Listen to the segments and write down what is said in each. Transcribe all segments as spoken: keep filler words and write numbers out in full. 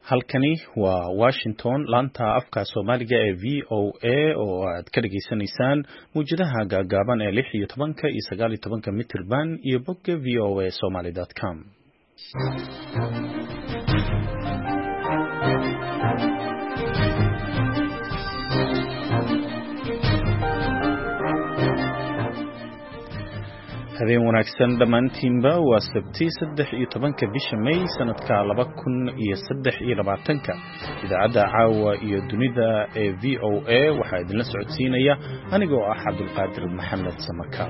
halkani waa Washington laanta afka Soomaaliga ee V O A oo aad ka dhageysanaysaan muujadaha gaagaaban ee lix iyo tobanka iyo sagaal iyo tobanka mitir band iyo bogga v o a somali dot com. habeen wanaagsan dhamaantiinba waa sabti saddex iyo tobanka bisha May sanadka laba kun iyo saddex iyo labaatanka. idaacadda caawa iyo dunida ee V O A waxaa idinla socodsiinaya anigoo ah Cabdulqaadir Maxamed Samaka.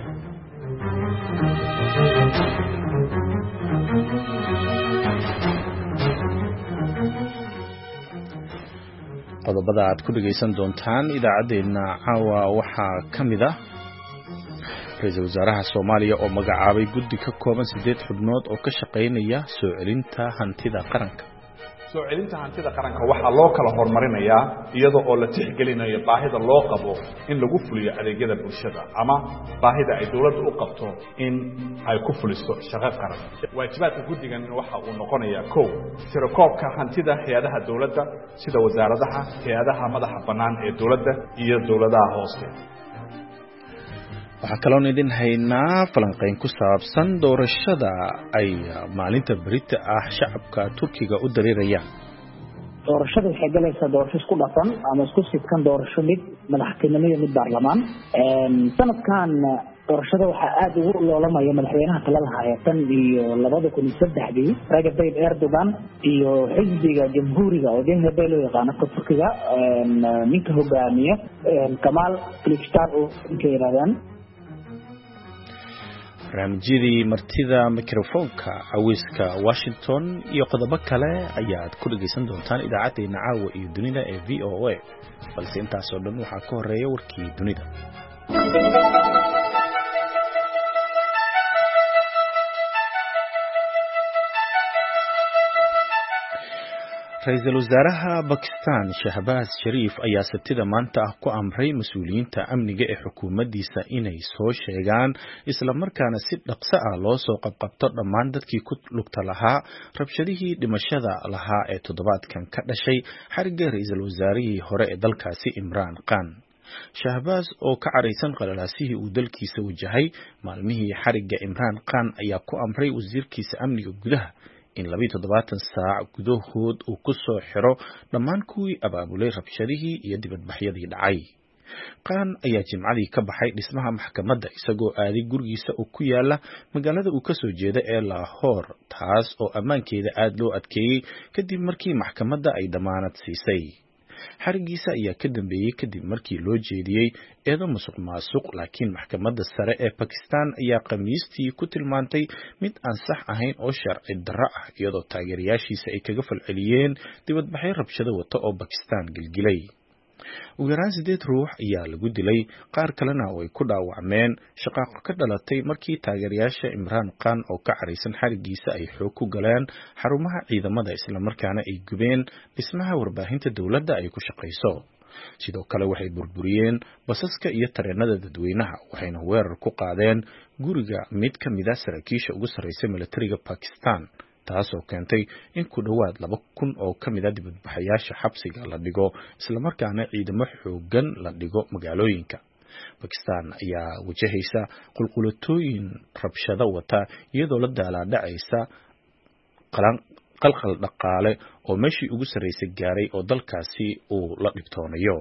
qodobada aad ku dhageysan doontaan idaacadeena caawa waxaa kamid ah Ra'iisul Wasaaraha Soomaaliya oo magacaabay guddi ka kooban sideed xubnood oo ka shaqeynaya soo celinta hantida qaranka. soo celinta hantida qaranka waxa loo kala hormarinayaa iyadoo oo la tixgelinayo baahida loo qabo in lagu fuliyo adeegyada bulshada ama baahida ay dawladdu u qabto in ay ku fuliso shaqo qaran. waajibaadka guddigan waxa uu noqonayaa kow tirakoobka hantida hay'adaha dawladda sida wasaaradaha, hay'adaha madaxa bannaan ee dawladda iyo dawladaha hoose. waxaa kaloo idin haynaa falanqeyn ku saabsan doorashada ay maalinta berita ah shacabka Turkiga u dareerayaan. doorashada waxay galaysaa doorasho isku dhafan ama isku sidkan doorasho mid madaxtinimo iyo mid baarlamaan. sanadkan doorashada waxaa aad ugu loolamaya madaxweynaha talada haya tan iyo labada kun iyo saddexdii Recep Tayyip Erdogan iyo xisbiga jamhuuriga oo D H P loo yaqaano Turkiga ninka hogaamiya Kemal Kılıçdaroğlu oo ka yiraahdaan barnaamijyadii martida mikrofoonka caweyska Washington iyo qodobo kale ayaad ku dhageysan doontaan idaacadeena caawa iyo dunida ee V O A balse intaas oo dhan waxaa ka horeeya warkii dunida. Ra'iisul Wasaaraha Pakistan Shahbaz Sharif ayaa sabtida maanta ah ku amray mas'uuliyiinta amniga ee xukuumaddiisa inay soo sheegaan isla markaana si dhaqso ah loo soo qabqabto dhammaan dadkii ku lugta lahaa rabshadihii dhimashada lahaa ee toddobaadkan ka dhashay xariga ra'iisul wasaarihii hore ee dalkaasi Imran Khan. Shahbaz oo ka careysan qalalaasihii uu dalkiisa wajahay maalmihii xariga Imran Khan ayaa ku amray wasiirkiisa amniga gudaha in laba iyo toddobaatan saac gudahood uu ku soo xiro dhammaan kuwii abaabulay rabshadihii iyo dibadbaxyadii dhacay. Khan ayaa jimcadii ka baxay dhismaha maxkamadda isagoo aaday gurigiisa oo ku yaala magaalada uu ka soo jeeda ee Lahore, taas oo ammaankeeda aad loo adkeeyey kadib markii maxkamadda ay damaanad siisay. xarigiisa ayaa ka dambeeyey kadib markii loo jeediyey eedo musuqmaasuq, laakiin maxkamadda sare ee Pakistan ayaa Khamiistii ku tilmaantay mid aan sax ahayn oo sharci darro ah iyadoo taageerayaashiisa ay kaga falceliyeen dibadbaxyo rabshado wata oo Pakistan gilgilay. ugu yaraan sideed ruux ayaa lagu dilay, qaar kalena way ku dhaawacmeen shaqaaqo ka dhalatay markii taageerayaasha Imran Khan oo ka careysan xarigiisa ay xoog ku galeen xarumaha ciidamada isla markaana ay gubeen dhismaha warbaahinta dawladda ay ku shaqeyso. sidoo kale waxay burburiyeen basaska iyo tareenada dadweynaha waxayna weerar ku qaadeen guriga mid ka mid ah saraakiisha ugu sarreysa militariga Pakistan, taasoo keentay in ku dhawaad laba kun oo ka mid ah dibadbaxayaasha xabsiga la dhigo isla markaana ciidamo xoogan la dhigo magaalooyinka. Pakistan ayaa wajahaysa qulqulatooyin rabshado wata iyadoo la daalaadhacaysa qalqal dhaqaale oo meeshii ugu sarreysay gaaray oo dalkaasi uu la dhibtoonayo.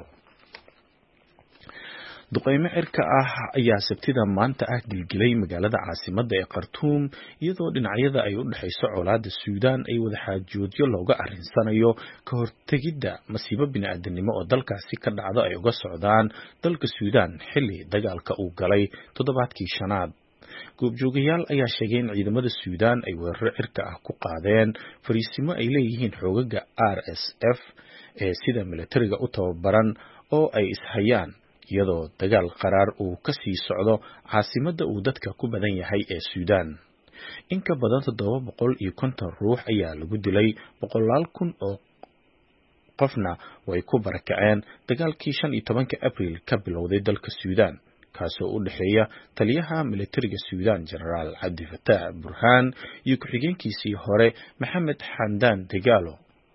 duqeymo cirka ah ayaa sabtida maanta ah gilgilay magaalada caasimadda ee Khartoum iyadoo dhinacyada ay u dhaxayso colaadda Suudaan ay wada xaajoodyo looga arrinsanayo ka hortagidda masiibo bini'aadanimo oo dalkaasi ka dhacdo ay uga socdaan dalka Suudaan xilli dagaalka uu galay toddobaadkii shanaad. goobjoogayaal ayaa sheegay in ciidamada Suudaan ay weeraro cirka ah ku qaadeen fariisimo ay leeyihiin xoogaga R S F ee sida militariga u tababaran oo ay ishayaan iyadoo dagaal qaraar uu ka sii socdo caasimadda uu dadka ku badan yahay ee Suudaan. in ka badan toddoba boqol iyo konton ruux ayaa lagu dilay, boqolaal kun oo qofna way ku barakaceen dagaalkii shan iyo tobanka Abriil ka bilowday dalka Suudaan, kaasoo u dhaxeeya taliyaha militariga Suudaan Generaal Cabdi Fattaax Burhaan iyo ku-xigeenkiisii hore Maxamed Xamdaan Dagaalo.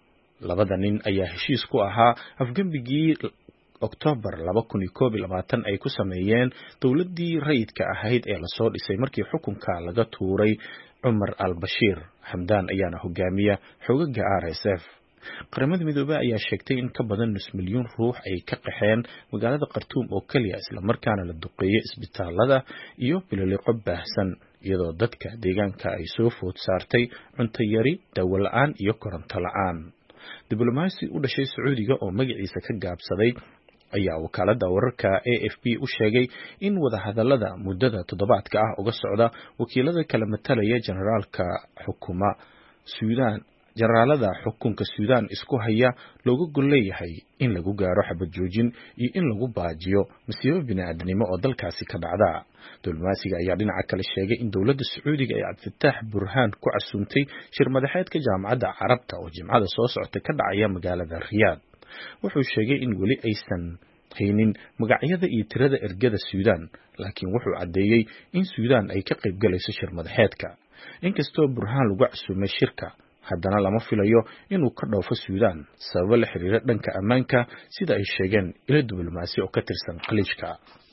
labada nin ayaa heshiis ku ahaa afgembigii October laba kun iyo koob iyo labaatan ay ku sameeyeen dowladii rayidka ahayd ee la soo dhisay markii xukunka laga tuuray Umar al-Bashir. Hamdan ayaana hogaamiya xogaga R S F. Qaramada Midoobay ayaa sheegtay in ka badan nus milyan ruux ay ka qaxeen magaalada Khartoum oo kaliya isla markaana la duqeeyay isbitaalada iyo bililiqo baahsan iyadoo dadka deegaanka ay soo food saartay cunto yari, dawo la'aan iyo koronto la'aan. Diblomaasi u dhashay Sacuudiga oo magaciisa ka gaabsaday ayaa wakaalada wararka A F P u sheegay in wadahadalada muddada toddobaadka ah uga socda wakiilada kala matalaya generaalka xukuma Suudaan generaalada xukunka Suudaan isku haya looga gol leeyahay in lagu gaaro xabad joojin iyo in lagu baajiyo masiibo bini'aadanimo oo dalkaasi ka dhacda. Diblomaasiga ayaa dhinaca kale sheegay in dowladda Sacuudiga ay Cabdifataah Burhaan ku casuumtay shir madaxeedka jaamacadda Carabta oo Jimcada soo socota ka dhacaya magaalada Riyaad. Wuxuu sheegay in weli aysan haynin magacyada iyo tirada ergada Suudaan, laakiin wuxuu cadeeyay in Suudaan ay ka qayb galayso shir madaxeedka. Inkastoo Burhaan lagu casuumay shirka, haddana lama filayo inuu ka dhoofo Suudaan sabab la xiriira dhanka ammaanka sida ay sheegeen ilo diblomaasi oo ka tirsan khaliijka.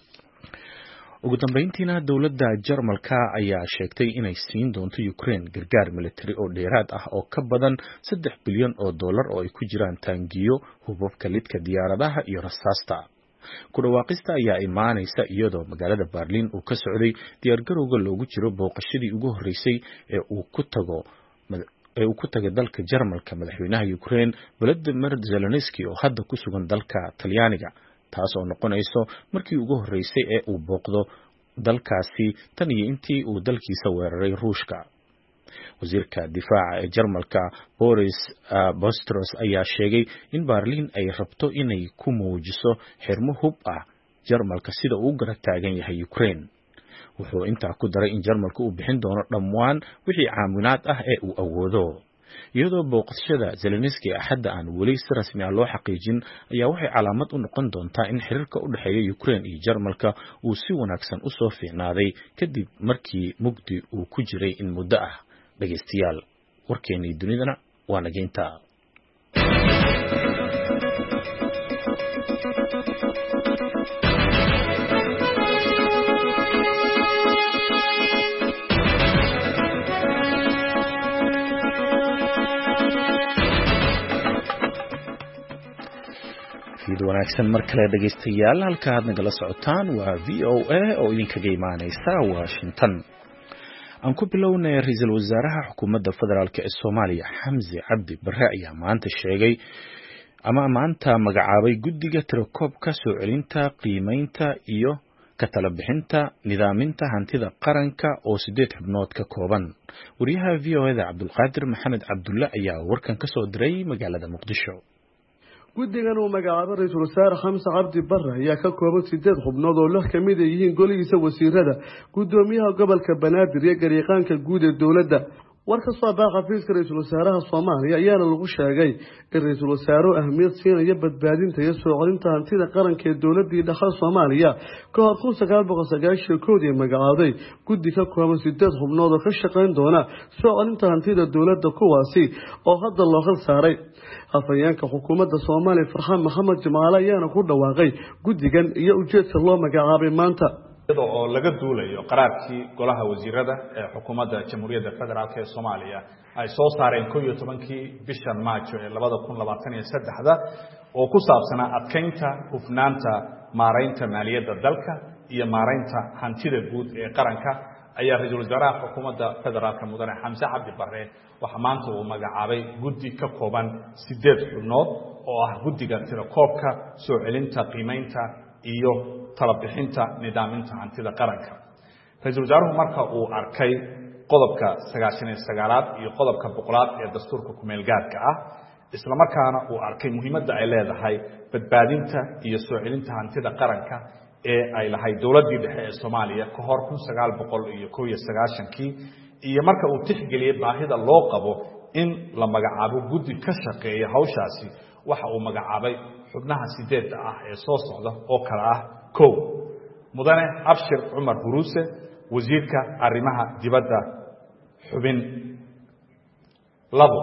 Ugu dambeyntiina dowladda Jarmalka ayaa sheegtay inay siin doonto Ukraine gargaar military oo dheeraad ah oo ka badan saddex bilyan oo dollar oo ay ku jiraan taangiyo, hubabka lidka diyaaradaha iyo rasaasta. Ku dhawaaqista ayaa imaanaysa iyadoo magaalada Berlin uu ka socday diyaargarowga loogu jiro booqashadii ugu horeysay ee uu ku tago ee uu ku tagay dalka Jarmalka madaxweynaha Ukraine Volodymyr Zelensky oo hadda ku sugan dalka Talyaaniga, taas oo noqonayso markii ugu horeysay ee uu booqdo dalkaasi tan iyo intii uu dalkiisa weeraray Ruushka. Wasiirka difaaca ee Jarmalka Boris Bostros ayaa sheegay in Berlin ay rabto inay ku muujiso xirmo hub ah Jarmalka sida uu garab taagan yahay Ukraine. Wuxuu intaa ku daray in Jarmalku uu bixin doono dhammaan wixii caawinaad ah ee uu awoodo. iyadoo booqashada Zelensky axadda aan weli si rasmi ah loo xaqiijin ayaa waxay calaamad u noqon doontaa in xiriirka u dhaxeeya Ukraine iyo Jarmalka uu si wanaagsan u soo fiicnaaday kadib markii mugdi uu ku jiray in muddo ah. Dhageystayaal, warkeenii dunidana waa nageynta. wanaagsan mar kale dhageystayaal halka aad nagala socotaan waa V O A oo idinkaga imaaneysa Washington. aan ku bilownay ra'iisul wasaaraha xukuumadda federaalka ee Soomaaliya Xamse Cabdi Barre ayaa maanta sheegay ama maanta magacaabay guddiga tirakoobka soo celinta qiimeynta iyo ka tala bixinta nidaaminta hantida qaranka oo sideed xubnood ka kooban. wariyaha V O A da Cabdulqaadir Maxamed Cabdulle ayaa warkan ka soo diray magaalada Muqdisho. guddigan uu magacaabay ra'iisul wasaare Xamse Cabdi Barre ayaa ka kooban sideed xubnood oo lix ka mid yihiin golihiisa wasiirada, gudoomiyaha gobolka Banaadir iyo gariiqaanka guud ee dowladda. war ka soo baaqa xafiiska ra'iisul wasaaraha Soomaaliya ayaana lagu sheegay in ra'iisul wasaaruhu ahmiyad siinayo badbaadinta iyo soo celinta hantida qaranka ee dowladda dhaxal Soomaaliya ka hor kun sagaal boqol sagaashan iyo kow ee magacaabay guddi ka kooban sideed xubnood oo ka shaqeyn doona soo celinta hantida dowladda kuwaasi oo hadda loo xil saaray. afayeenka xukuumadda Soomaaliya Farxaan Maxamed Jamaale ayaana ku dhawaaqay guddigan iyo ujeedka loo magacaabay maanta oo laga duulayo qaraarkii golaha wasiirada ee xukuumadda Jamhuuriyadda Federaalka ee Soomaaliya ay soo saareen kow iyo tobankii bishan Maajo ee laba kun labaatan iyo saddex oo ku saabsanaa adkeynta hufnaanta maareynta maaliyadda dalka iyo maareynta hantida guud ee qaranka ayaa ra'iisul wasaaraha xukuumadda federaalka mudane Xamse Cabdi Barre waxa maanta uu magacaabay guddi ka kooban sideed xubnood oo ah guddiga tirakoobka soo celinta qiimeynta iyo tala bixinta nidaaminta hantida qaranka. ra'iisul wasaaruhu marka uu arkay qodobka sagaashan iyo sagaalaad iyo qodobka boqolaad ee dastuurka kumeel gaarka ah isla markaana uu arkay muhiimadda ay leedahay badbaadinta iyo soo celinta hantida qaranka ee ay lahayd dowladdii dhexe ee Soomaaliya ka hor kun sagaal boqol iyo kow iyo sagaashan-kii iyo marka uu tixgeliyay baahida loo qabo in la magacaabo guddi ka shaqeeya hawshaasi waxa uu magacaabay xubnaha sideedda ah ee soo socda oo kala ah kow mudane Abshir Cumar Huruuse wasiirka arrimaha dibadda xubin labo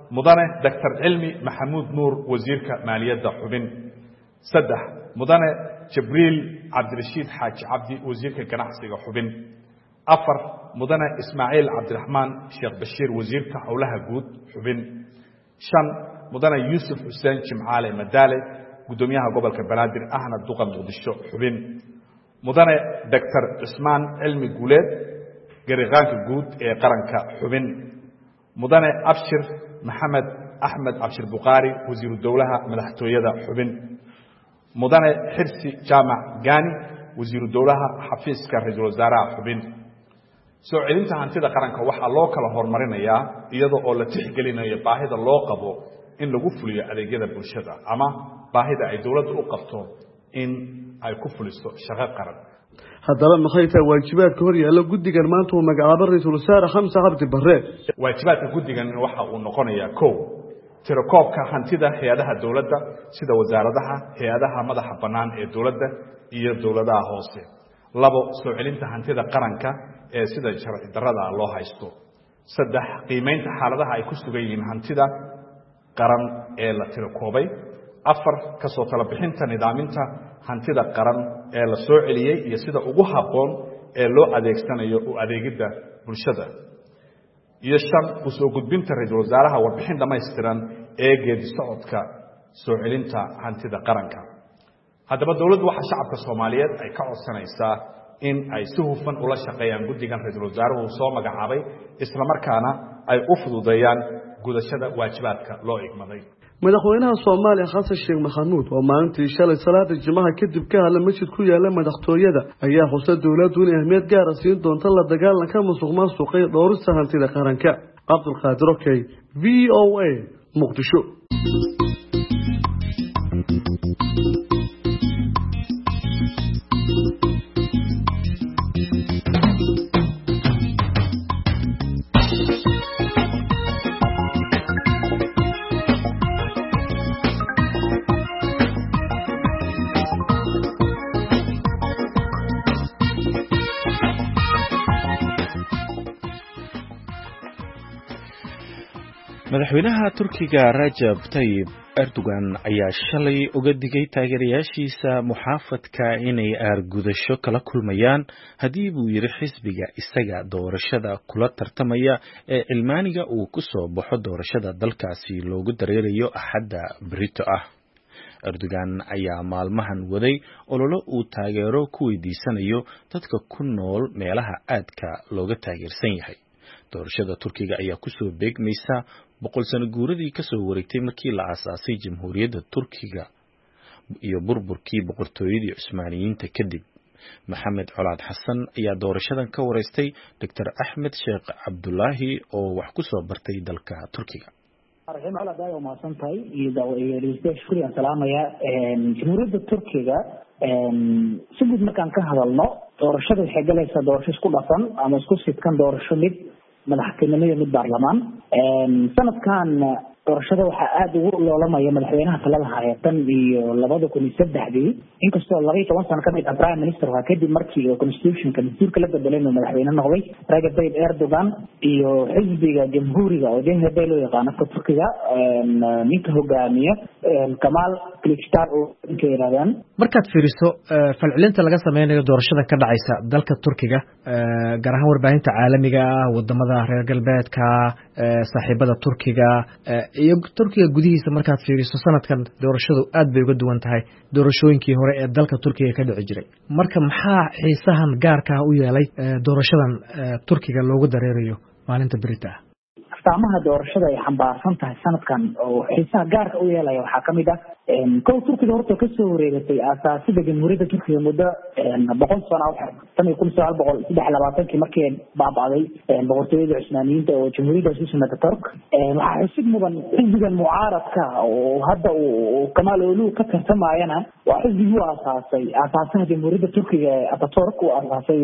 mudane doctor cilmi maxamuud nuur wasiirka maaliyadda xubin saddex mudane jibriil cabdirashiid xaaji cabdi wasiirka ganacsiga xubin afar mudane ismaaciil cabdiraxmaan sheekh bashiir wasiirka howlaha guud xubin shan mudane yuusuf xuseen jimcaale madaale gudoomiyaha gobolka banaadir ahna duqa muqdisho xubin mudane doctor cismaan cilmi guuleed gariqaanka guud ee qaranka xubin mudane abshir maxamed axmed cabshir bukaari wasiiru dowlaha madaxtooyada xubin mudane xirsi jaamac gaani wasiiru dowlaha xafiiska ra-iisul wasaaraha xubin soo celinta hantida qaranka waxaa loo kala horumarinayaa iyadoo oo la tixgelinayo baahida loo qabo in lagu fuliyo adeegyada bulshada ama baahida ay dowladda u qabto in ay ku fuliso shaqo qaran haddaba maxay tahay waajibaadka hor yaalla guddigan maanta uu magacaabo ra-iisul wasaare xamse cabdi barre waajibaadka guddigan waxa uu noqonayaa kow tirakoobka hantida hay-adaha dowladda sida wasaaradaha hay-adaha madaxa bannaan ee dowladda iyo dowladaha hoose labo soo celinta hantida qaranka ee sida sharci darrada loo haysto saddex qiimeynta xaaladaha ay ku sugan yihiin hantida qaran ee la tirakoobay afar ka soo tala bixinta nidaaminta hantida qaran ee la soo celiyey iyo sida ugu habboon ee loo adeegsanayo u adeegidda bulshada iyo shan u soo gudbinta ra-iisul wasaaraha warbixin dhammaystiran ee geedi socodka soo celinta hantida qaranka haddaba dowladdu waxaa shacabka soomaaliyeed ay ka codsanaysaa in ay si hufan ula shaqeeyaan guddigan ra-iisul wasaaruhu soo magacaabay isla markaana ay u fududeeyaan gudashada waajibaadka loo igmaday madaxweynaha Soomaaliya Xasan Sheekh Maxamuud oo maalintii shalay salaada Jimcaha kadib ka hadlay masjid ku yaala madaxtooyada ayaa xusay dawladdu in ahmiyad gaar ah siin doonto la dagaalanka musuqmaasuqa iyo dhowrista hantida qaranka. Cabdulqaadir Okey, V O A, Muqdisho. madaxweynaha Turkiga Rajab Tayyip Erdogan ayaa shalay uga digay taageerayaashiisa muxaafadka inay aargudasho kala kulmayaan haddii buu yiri xisbiga isaga doorashada kula tartamaya ee cilmaaniga uu ku soo baxo doorashada dalkaasi loogu dareerayo axadda Brito ah. Erdogan ayaa maalmahan waday ololo uu taageero ku weydiisanayo dadka ku nool meelaha aadka looga taageersan yahay. doorashada Turkiga ayaa ku soo beegmaysa boqol sano guuradii ka soo wareegtay markii la aasaasay Jamhuuriyadda Turkiga iyo burburkii boqortooyadii Cusmaaniyiinta kadib. Maxamed Colaad Xasan ayaa doorashadan ka wareystay Doctor Ahmed Sheekh Cabdullaahi oo wax ku soo bartay dalka Turkiga. arrin colaad ay ma santay iyo iyo shukriya salaamaya Jamhuuriyadda Turkiga si guud markaan ka hadalno doorashada waxay galaysaa doorasho isku dhafan ama isku sidkan doorasho mid madaxtinimada mid baarlamaan sanadkan doorashada waxaa aad ugu loolamaya madaxweynaha talada haya tan iyo labada kun iyo saddexdii inkastoo laba iyo toban sano ka mid ah prime minister waa kadib markii constitutionka dastuurka la bedelay madaxweyne noqday Rajab Tayyip Erdogan iyo xisbiga jamhuuriga oo D H B loo yaqaan afka Turkiga ninka hogaamiya Kemal Kılıçdaroğlu oo ka yiraahdaan markaad fiiriso falcelinta laga sameeyo doorashada ka dhacaysa dalka Turkiga gaar ahaan warbaahinta caalamiga ah wadamada reer galbeedka saaxiibada Turkiga iyo Turkiga gudihiisa markaad fiiriso sanadkan doorashadu aad bay uga duwan tahay doorashooyinkii hore ee dalka Turkiga ka dhici jiray marka maxaa xiisahan gaarka ah u yeelay doorashadan Turkiga loogu dareerayo maalinta Brito astaamaha doorashada ay xambaarsan tahay sanadkan oo xiisaha gaarka u yeelaya waxaa kamid ah kow Turkiga horta ka soo wareegatay aasaasidda Jamhuuriyadda Turkiga muddo boqol sano tan iyo kun sagaal boqol saddex iyo labaatan markii baabacday boqortooyada Cusmaaniyiinta oo Jamhuuriyadda isu sameeyay Turk waxaa xisib mudan xisbigan mucaaradka oo hadda uu Kemal Kılıçdaroğlu ka tartamayana waa xisbigu aasaasay aasaasaha Jamhuuriyadda Turkiga Atatürk uu aasaasay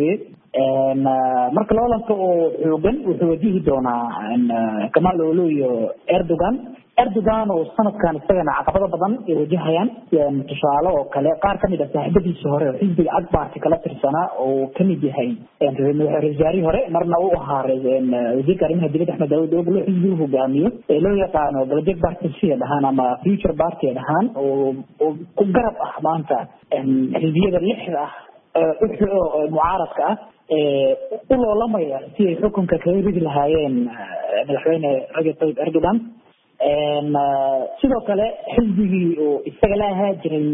marka loolanka oo xoogan wuxuu wajihi doonaa Kemal Kılıçdaroğlu iyo Erdogan Erdogan oo sanadkan isagana caqabado badan ay wajahayaan tusaale oo kale qaar ka mid ah saaxiibadiisa hore oo xisbiga Akbarka kala tirsanaa oo ka mid yahay ra'iisul hore marna uu ahaa wasiirka arrimaha dibadda Axmed Daawud oo loo xisbigu hogaamiyo ee loo yaqaano Galbeed Party dhahaan ama Future Party dhahaan oo ku garab ah maanta xisbiyada lixda ah oo mucaaradka ah ee u loolamaya si ay xukunka kaga ridi lahaayeen madaxweyne Recep Tayyip Erdogan een sidoo kale xisbigii oo isaga la ahaa jiray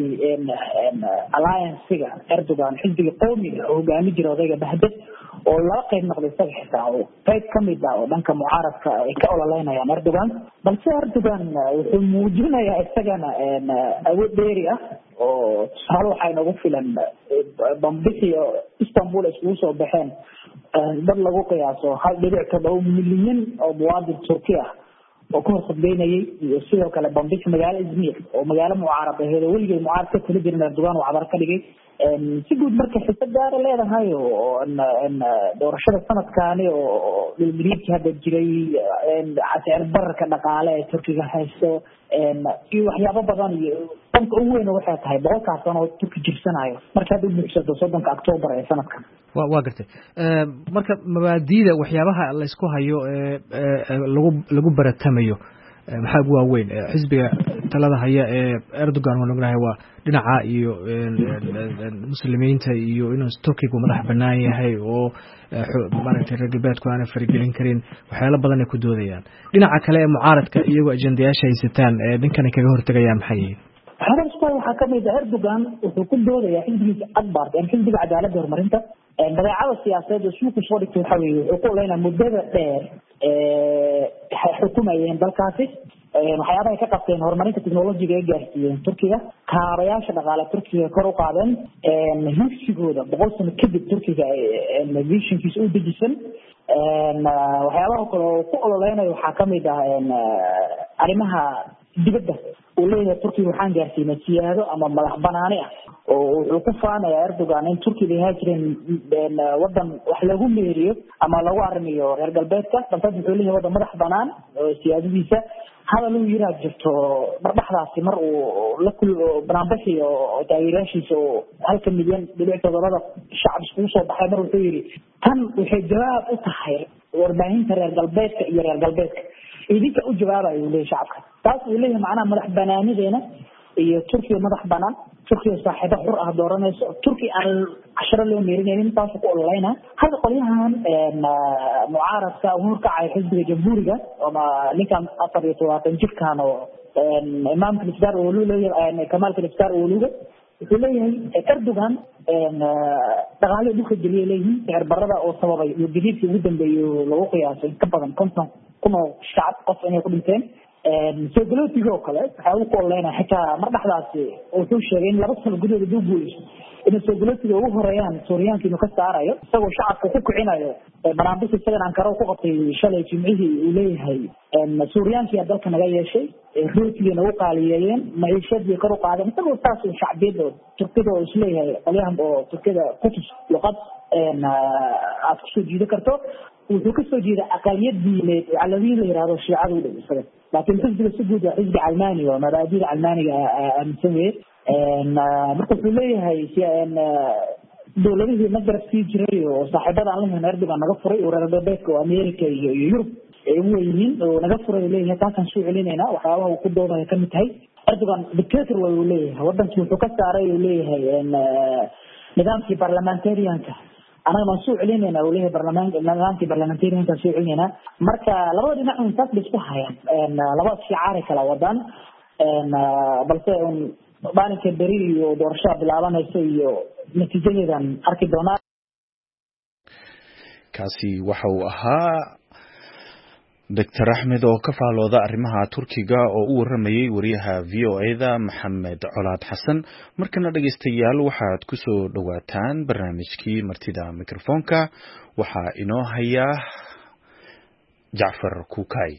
alliance-ga Erdogan xisbiga qowmiga oo hogaami jiray odayga Bahdad oo laba qayb noqday isaga xitaa oo qayb ka mid ah oo dhanka mucaaradka ay ka ololeynayaan Erdogan balse Erdogan wuxuu muujinayaa isagana awood dheeri ah oo tusaale waxay nagu filan bambixi Istanbul isku soo baxeen dad lagu qiyaaso hal dhibic todoba milyan oo muwaadin Turki ah oo ku khadbeynayay iyo sidoo kale bambixi magaalo Izmir oo magaalo mucaarad ah oo weligeed mucaarad ka kala jirin Erdogan oo cabar ka dhigay si guud marka xitaa gaar leedahay oo doorashada sanadkan oo dhulgariirkii hadda jiray casir bararka dhaqaale ee Turkiga haysto iyo waxyaabo badan iyo tanka ugu weyn waxay tahay boqolkaas sano oo Turki jirsanayo marka hadda buuxsado soddonka October ee sanadkan waa waa gartay marka mabaadiida waxyaabaha la isku hayo ee lagu lagu baratamayo maxaa ugu waaweyn xisbiga talada haya ee Erdogan oo ognahay waa dhinaca iyo muslimiinta iyo inuu Turkigu madax banaan yahay oo maaragtay ragabaadku aan farigelin karin waxyaalo badan ay ku doodayaan dhinaca kale ee mucaaradka iyagoo ajandayaasha haysataan ee dinkan kaga hortagayaan maxay yihiin hadalka waxa ka mid ah Erdogan wuxuu ku doodayaa xisbiga Akbar ee xisbiga cadaaladda horumarinta badeecada siyaasadeed oo suuqa soo dhigtay waxa weeye wuxuu ku leeyahay muddada dheer ee xukumayeen dalkaasi waxyaabaha ay ka qabteen horumarinta tiknoolajiga ee gaarsiiyeen Turkiga kaabayaasha dhaqaale Turkiga kor u qaadeen higsigooda boqol sano kadib Turkiga ee visionkiisa u dejisan waxyaabaha kale oo ku ololeynayo waxaa ka mid ah arrimaha dibadda oo leeyahay Turkiga waxaan gaarsiinay siyaado ama madax banaani ah oo wuxuu ku faanayaa Erdogan in Turkiga ay jireen wadan wax lagu meeriyo ama lagu arrimiyo reer galbeedka balse wuxuu leeyahay wadan madax banaan oo siyaadadiisa hadal uu yiraahdo jirto marbaxdaasi mar uu la kulmo barnaamijyo oo taageerayaashiisa oo halka milyan dhibic todobada shacab isku soo baxay mar wuxuu yiri tan waxay jawaab u tahay warbaahinta reer galbeedka iyo reer galbeedka idinka u jawaabayo leeyahay shacabka taas uu leeyahay macnaha madax banaanideena iyo Turkiga madax banaan Turkiga saaxiibo xur ah dooranayso Turkiga aan casharo loo meerinaynin taas ku ololeyna hada qolyahan mucaaradka uu ka cay xisbiga jamhuuriga ama ninkan afar iyo toban jirkaan oo imaamka Isbaar oo loo leeyahay Kamal Kılıçdaroğlu oo luga wuxuu leeyahay Erdogan dhaqaale dhulka geliyay leeyihiin sicir barada oo sababay iyo gadiidka ugu dambeeyay lagu qiyaasay ka badan konton kun oo shacab qof inay ku dhinteen soo galootiga oo kale waxa uu ku ololeyna xitaa mar dhaxdaasi wuxuu sheegay in laba sano gudaheeda dib guulayso in soo galootiga ugu horeeyaan Suuriyaanka inuu ka saarayo isagoo shacabka ku kicinayo barnaamijka isaga aan karo ku qabtay shalay jimcihii uu leeyahay Suuriyaanka dalka naga yeeshay rootiga nagu qaaliyeeyeen maciishadii kor u qaadeen isagoo taas uu shacbiyada Turkiga oo isleeyahay qolyahan oo Turkiga ku tus luqad een aad ku soo jiido karto wuxuu ka soo jeedaa aqaliyad diineed oo calawiin la yiraahdo shiicadu u dhigay laakiin xisbiga si guud ah xisbi Almaani oo mabaadiida Almaaniga aaminsanay een marka wuxuu leeyahay si een dawladihii ma garabsii jiray oo saaxiibada aan lahayn Erdogan naga furay oo reer galbeedka oo Amerika iyo Yurub ay u weeyeen oo naga furay leeyahay taasaan soo celinayna waxyaabaha uu ku doodayo ka mid tahay Erdogan dictator waa uu leeyahay wadankii wuxuu ka saaray uu leeyahay een nidaamkii parliamentarianka أنا منصوع علينا وليه برلمان نظامتي برلمانتيري أنت منصوع علينا مركا لبعض نحن نساس بسبوحها يعني إن لبعض شعاري كلا وطن إن بلسه بانك البري ودور شاب العالم يسوي نتيجة إذا أركض دونا كاسي وحو أها دكتور أحمد oo ka faalooda arrimaha Turkiga oo uu waramayay wariyaha V O A-da Maxamed Colaad Xasan markana dhageystayaal waxaad ku soo dhawaataan barnaamijkii martida mikrofoonka waxa inoo haya Jaafar Kukay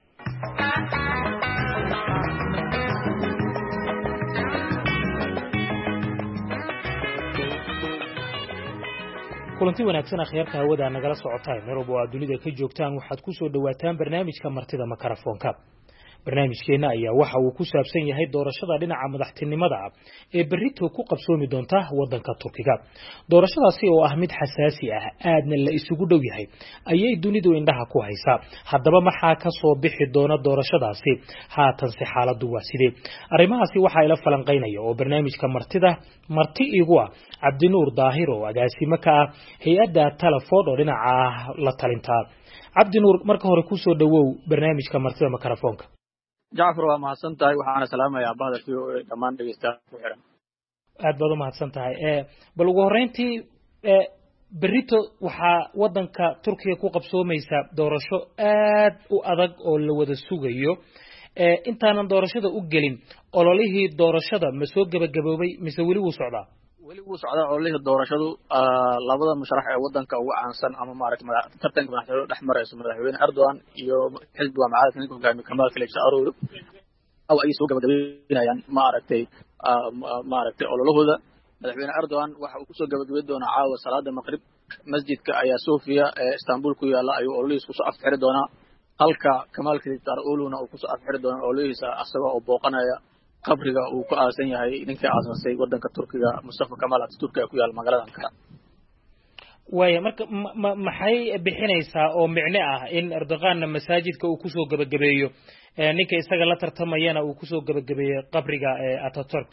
kulanti wanaagsan akhyaarta hawada nagala socotay meel walba oo dunida ka joogtaan waxaad ku soo dhawaataan barnaamijka martida makarafoonka barnaamijkeena ayaa waxa uu ku saabsan yahay doorashada dhinaca madaxtinimada ee berrito ku qabsoomi doonta wadanka Turkiga. Doorashadaasi oo ah mid xasaasi ah aadna la isugu dhow yahay ayay dunidu indhaha ku haysaa. Haddaba maxaa ka soo bixi doona doorashadaasi haatan si xaaladu waa sidee? Arrimahaasi waxa ila falanqeynaya oo barnaamijka martida marti igu ah Cabdinuur Daahir oo agaasimo ka ah hay'adda Telefood oo dhinaca la talinta. Cabdinuur, marka hore ku soo dhawow barnaamijka martida mikrofoonka. Jaafar waa mahadsan tahay, waxaana salaamayaa bahda v o a dhammaan dhegeystayaasha ku xiran. Aad baad u mahadsan tahay. ee bal ugu horeyntii ee berrito waxaa wadanka Turkiga ku qabsoomaysa doorasho aad u adag oo la wada sugayo. ee intaanan doorashada u gelin ololihii doorashada ma soo gabagaboobay mise weli wuu socdaa? weli wuu socdaa ololihii doorashadu labada musharax ee wadanka ugu caansan ama maaragtay tartanka madaxweynaha dhex maraysa madaxweyne Erdogan iyo xisbiga mucaaradka ninka hogaamiye Kemal Kılıçdaroğlu aw ay soo gabagabeynayaan maaragtay maaragtay ololahooda. madaxweyne Erdogan waxa uu ku soo gabagabeyn doonaa caawa salaada maqrib masjidka Hagia Sophia ee Istanbul ku yaala ayuu ololihiisa ku soo afxiri doonaa, halka Kemal Kılıçdaroğlu'na uu ku soo afxiri doono ololihiisa asagoo oo booqanaya qabriga uu ku aasan yahay ninkii aasaasay wadanka Turkiga Mustafa Kemal Atatürk ee ku yaal magaalada Ankara. way marka maxay bixinaysaa oo micne ah in Erdogan masaajidka uu ku soo gabagabeeyo ee ninka isaga la tartamayana uu ku soo gabagabeeyo qabriga ee Atatürk?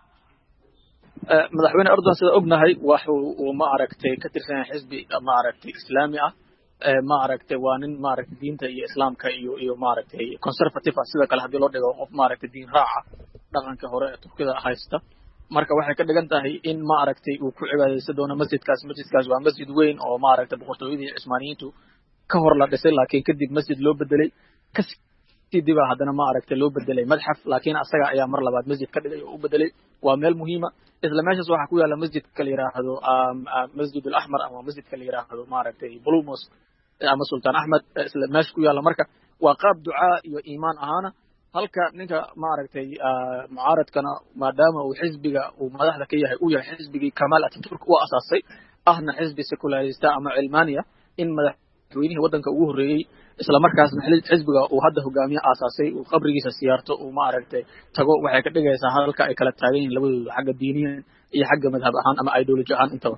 madaxweyne Erdogan sida ognahay waxa uu ma aragtay ka tirsan xisbi ma aragtay islaami ah, ma aragtay waa nin ma aragtay diinta iyo islaamka iyo iyo ma aragtay conservative sida kale hadii loo dhigo qof ma aragtay diin raaca dhaqanka hore ee Turkiga haysta. marka waxay ka dhigan tahay in ma aragtay uu ku cibaadeysan doono masjidkaas. masjidkaas waa masjid weyn oo ma aragtay boqortooyadii Cusmaaniyiintu ka hor la dhisay, laakiin kadib masjid loo bedelay, kadib haddana ma aragtay loo bedelay madxaf, laakiin asaga ayaa mar labaad masjid ka dhigay oo u bedelay. waa meel muhiima. isla meeshaas waxaa ku yaala masjidka la yiraahdo Masjid al-Ahmar ama masjidka la yiraahdo ma aragtay Blue Mosque ama Sultan Ahmed isla meesha ku yaala. marka waa qaab ducaa iyo iimaan ahaana, halka ninka ma aragtay mucaaradkana maadaama uu xisbiga uu madaxda ka yahay uu yahay xisbigii Kemal Atatürk uu asaasay ahna xisbi secularista ama cilmaaniya, in madaxweynihii wadanka ugu horeeyay isla markaasna xisbiga uu hadda hogaamiye asaasay uu qabrigiisa siyaarto uu ma aragtay tago, waxay ka dhigaysaa halka ay kala taagan yihiin labadooda xagga diiniyan iyo xagga madhab ahaan ama ideology ahaan intaba.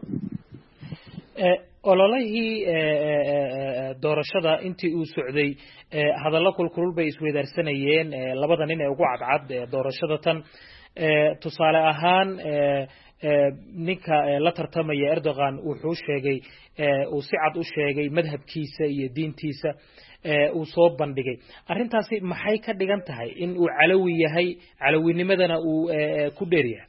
ee ololihii doorashada intii uu socday hadallo kulkulul bay isweydaarsanayeen labada nin ee ugu cadcad ee doorashada tan. tusaale ahaan ninka la tartamaya Erdogan wuxuu sheegay uu si cad u sheegay madhabkiisa iyo diintiisa uu soo bandhigay. arrintaasi maxay ka dhigan tahay in uu calawi yahay, calawinimadana uu ku dheer yahay?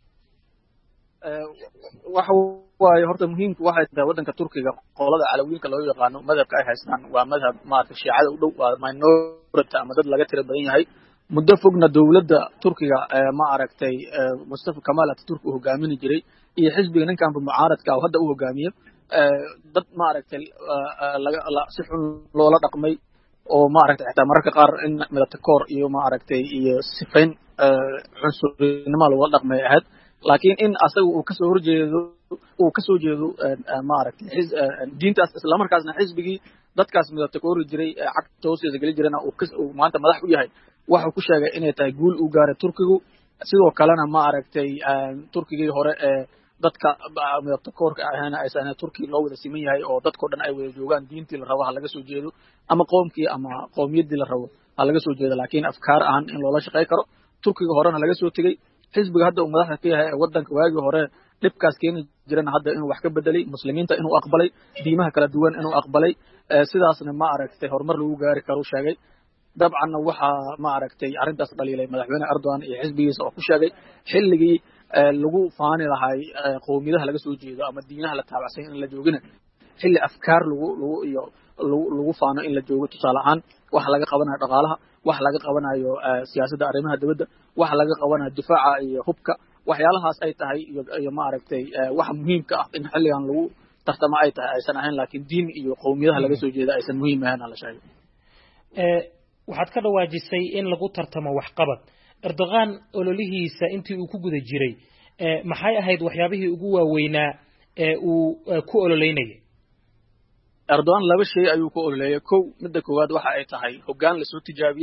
waxa waaye horta muhiimku waxay tahay wadanka Turkiga qolada calawiinka loo yaqaano madhabka ay haystaan waa madhab maaragtay shiicada u dhow, waa minority ama dad laga tiro badan yahay. muddo fogna dowladda Turkiga ma aragtay Mustafa Kemal Atatürk uu hogaamin jiray iyo xisbiga ninkan mucaaradka ah hadda uu hogaamiyo dad ma aragtay laga si xun loola dhaqmay oo ma aragtay xitaa mararka qaar in midabta koor iyo ma aragtay iyo sifayn cunsurinimo loola dhaqmay ahayd. laakiin in asagu uu ka soo horjeedo uu ka soo jeedo ma aragtay diintaas isla markaasna xisbigii dadkaas midabta koor jiray cagta hoostiisa gali jirana uu maanta madax u yahay, waxa ku sheegay inay tahay guul uu gaaray Turkigu. sidoo kalena ma aragtay Turkigii hore ee dadka midabta koorka ahna aysan Turki loo wada siman yahay oo dadkoo dhan ay wada joogaan diintii la rabo ha laga soo jeedo ama qoomkii ama qoomiyadii la rabo ha laga soo jeedo, laakiin afkaar ahaan in loola shaqeyn karo. Turkiga horena laga soo tegay, xisbiga hadda uu madaxda ka yahay wadanka waagii hore dhibkaas keeni jirana hadda inuu wax ka bedelay, muslimiinta inuu aqbalay, diimaha kala duwan inuu aqbalay, sidaasna ma aragtay horumar lagu gaari karo sheegay. dabcanna waxa ma aragtay arrintaas dhaliilay madaxweyne Erdogan iyo xisbigiisa oo ku sheegay xilligii lagu faani lahay qoomiyadaha laga soo jeedo ama diinaha la taabacsan in la joogina xilli afkaar lagu lagu iyo lagu faano in la joogo. tusaale ahaan waxa laga qabanayo dhaqaalaha, waxa laga qabanayo siyaasadda arrimaha dibadda, waxa laga qabanayo difaaca iyo hubka, waxyaalahaas ay tahay iyo ma aragtay waxa muhiimka ah in xilligan lagu tartamo ay tahay aysan ahayn, laakiin diin iyo qoomiyadaha laga soo jeedo aysan muhiim ahayn la sheegay. ee waxaad ka dhawaajisay in lagu tartamo waxqabad. Erdogan ololihiisa intii uu ku guda jiray ee maxay ahayd waxyaabihii ugu waaweynaa ee uu ku ololeynayay? Erdogan laba shay ayuu ku ololeeyay. kow midda koowaad waxa ay tahay hoggaan la soo tijaabiyay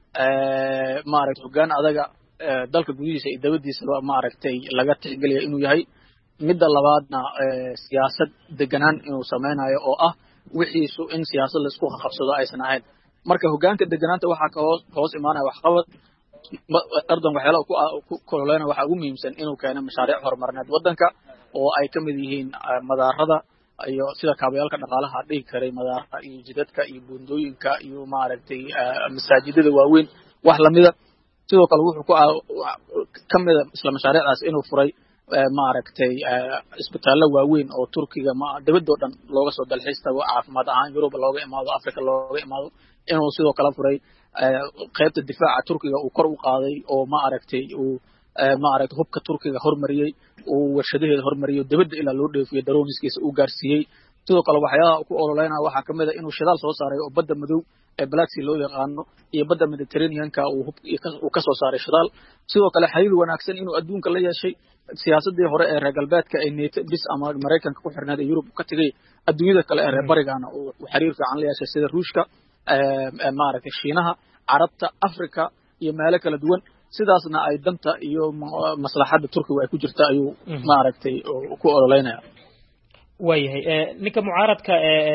maaragtay hoggaan adaga dalka gudihiisa iyo dabadiisaba maaragtay laga tixgeliya inuu yahay midda labaadna siyaasad deganaan inuu samaynayo oo ah wixiisu in siyaasad laisku qabsado aysan ahayn marka hoggaanka deganaanta waxaa ka hoos hoos imaanaya waxqabad Erdogan waxyaalaha ku kololeena waxaa ugu muhiimsan inuu keeno mashaariic horumarineed waddanka oo ay ka mid yihiin madaarada iyo sida kaabayaalka dhaqaalaha dhigi karay madaarada iyo jidadka iyo buundooyinka iyo maaragtay masaajidada waaweyn wax lamida sidoo kale wuxuu ku ka mid isla mashaariicdaas inuu furay maaragtay isbitaallo waaweyn oo Turkiga ma dabadoo dhan looga soo dalxiis tago caafimaad ahaan Yurub looga imaado Afrika looga imaado inuu sidoo kale furay qaybta difaaca Turkiga uu kor u qaaday oo maaragtay uu maaragtay hubka Turkiga hormariyay oo warshadaheeda hormariyay dabadda ilaa loo dheefiyo darooniskiisa uu gaarsiiyay sidoo kale waxyaalaha ku ololeynaa waxaa ka mid ah inuu shidaal soo saaray oo badda madow ee Black Sea loo yaqaano iyo badda Mediterranean-ka uu ka soo saaray shidaal sidoo kale xiriir wanaagsan inuu adduunka la yeeshay siyaasadii hore ee reer galbeedka ay NATO bis ama Mareykanka ku xirnayd Yurub ka tagay adduunyada kale ee reer barigana uu xiriir fiican la yeeshay sida Ruushka ee maaragtay Shiinaha Carabta Afrika iyo meelo kala duwan sidaasna ay danta iyo maslaxada Turkiga ay ku jirta ayuu maaragtay ku ololeynaya wayahay ninka mucaaradka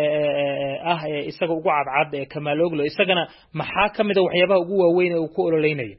ah isaga ugu cadcad ee Kamaalooglo isagana maxaa kamid ah waxyaabaha ugu waaweyn ee uu ku ololeynayo